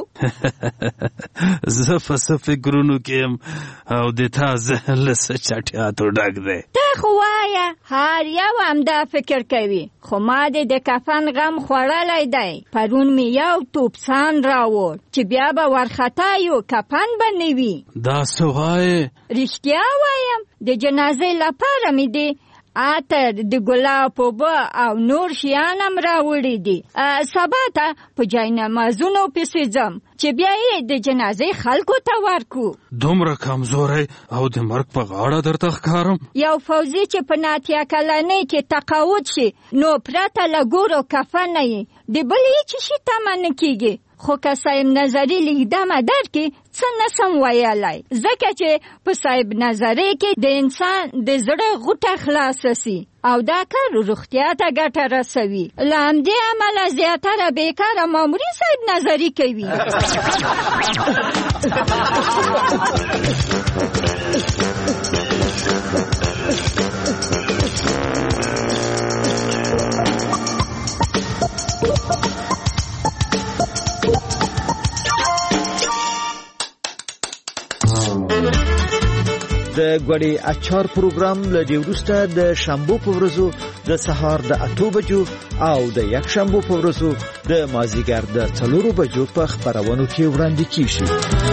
زه په څه فکرونو کې یم او د تا ذهن له څه چټیاتو ډک دی. ته خو وایه هر یو همدا فکر کوي خو ما دې د کفن غم خوړلی دی. پرون مې یو توپسان راوړ چې بیا به ورخطا یو کفن به نه وي. دا څه وایې؟ رښتیا وایم د جنازې لپاره مې دی عطر د ګلاب اوبه او نور شیان هم راوړي دي. سبا ته په جاینمازونو پسې ځم چې بیا یې د جنازې خلکو ته ورکو. دومره کمزوری او د مرګ په غاړه درته ښکارم. یو فوزي چې په ناتیا کلنۍ کې تقاعد شي نو پرته له ګورو کفن نه یې د بل هېڅ شي تمه نه کېږي. خو که صاحب نظري لیکدمه درکې څه نسم ویلی ځکه چې په صاحب نظري کې د انسان د زړه غوټه خلاصه سي او دا کار روغتیا ته ګټه رسوي. له همدې امله زیاتره بیکاره مامورین صاحب نظري کوي. د ګوډې اچار پروګرام له دې وروسته د شنبو په ورځو د سهار د اتو بجو او د یک شنبو په ورځو د مازیګر د څلورو بجو په خپرونو کې وړاندې کیږي.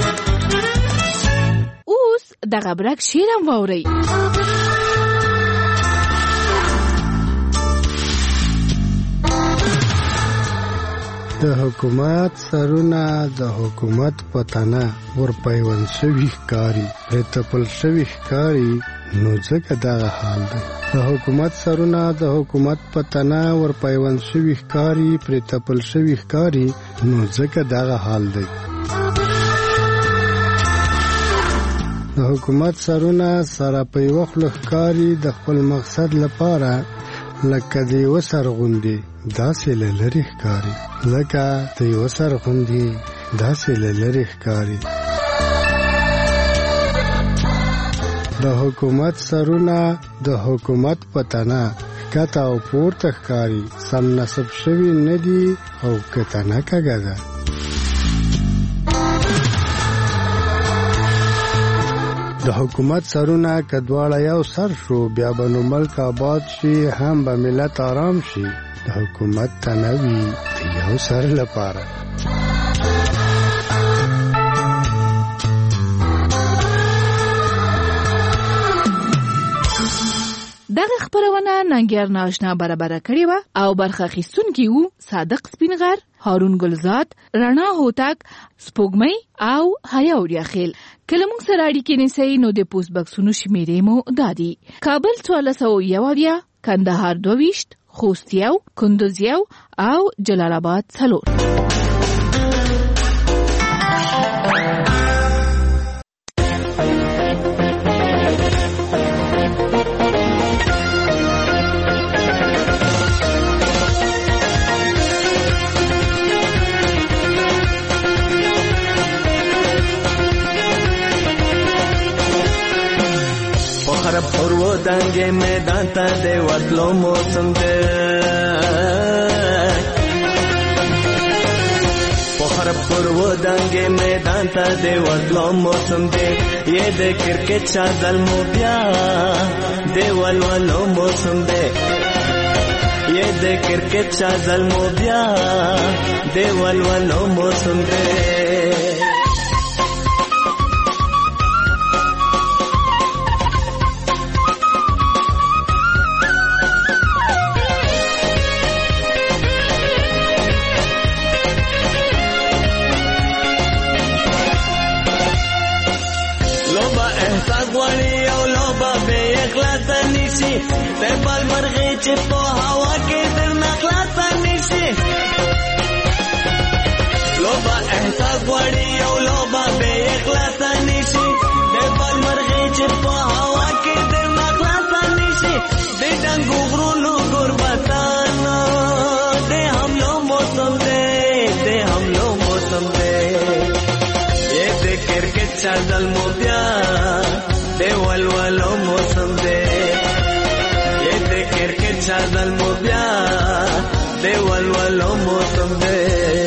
اوس دغه برک شعر هم واورئ. د حکومت سرونه د حکومت پتانه ور پیوند شوی ښکاري پرې تپل شوی ښکاري نو ځکه دغه حال دی. د حکومت سرونه د حکومت پتانه ور پیوند شوی ښکاري پرې تپل شوی ښکاري نو ځکه دغه حال دی. د حکومت سرونه سره په یوه خوله ښکاري د خپل مقصد لپاره لکه د یوه سر غوندې داسې له لرې ښکاري لکه د یوه سر غوندې داسې له لرې ښکاري. د حکومت سرونه د حکومت په تنه ښکته او پورته ښکاري سم نصب شوي نه دي او که تنه کږه ده. د حکومت سرونه که دواړه یو سر شو بیا به نو ملک آباد شي هم به ملت آرام شي. د حکومت تنه وي د یو سر لپاره. دغه خبرونه ننګیار ناشنا برابر کړې و او برخه اخیستونکي وو صادق سپینغر، هارون گلزاد، رڼا هوتک، سپوږمۍ او حیا اوریاخیل. کله موږ سره اړیکې نیسئ نو د پوسټ بکسونو شمیرې مو دادي: کابل څوارلس سوه یو اویا، کندهار دوه ویشت، خوست یو، کندوز یو او جلال آباد څلور. پرو دنګ میدان ته د وتلو موسم دی، پخر پرو دنګ میدان ته د وتلو موسم دی، یې د کرکټ چادل مو بیا د ولولو موسم دی، یې د کرکټ چادل مو بیا د ولولو موسم دی. د بال مرغې چې په هوا چا ظلمو بیا دی ولولو موسم دی یې د کرکټ چا ظلمو بیا دی ولولو موسم دی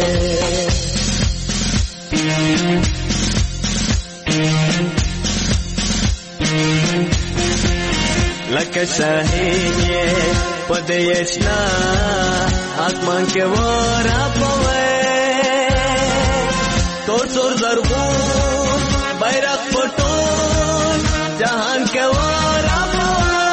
لکه شاهین یې په دې اشنا آسمان کې ورا پوي تور تور زرغون بیرغ پټون جهان کې ورا پوي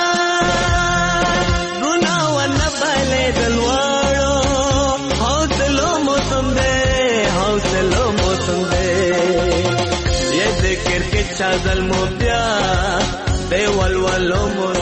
رونا ونه بلې دلواړو حوصله موسم دې حوصله موسم دې یې د کرکټ چا ظلم بیا دی ولولو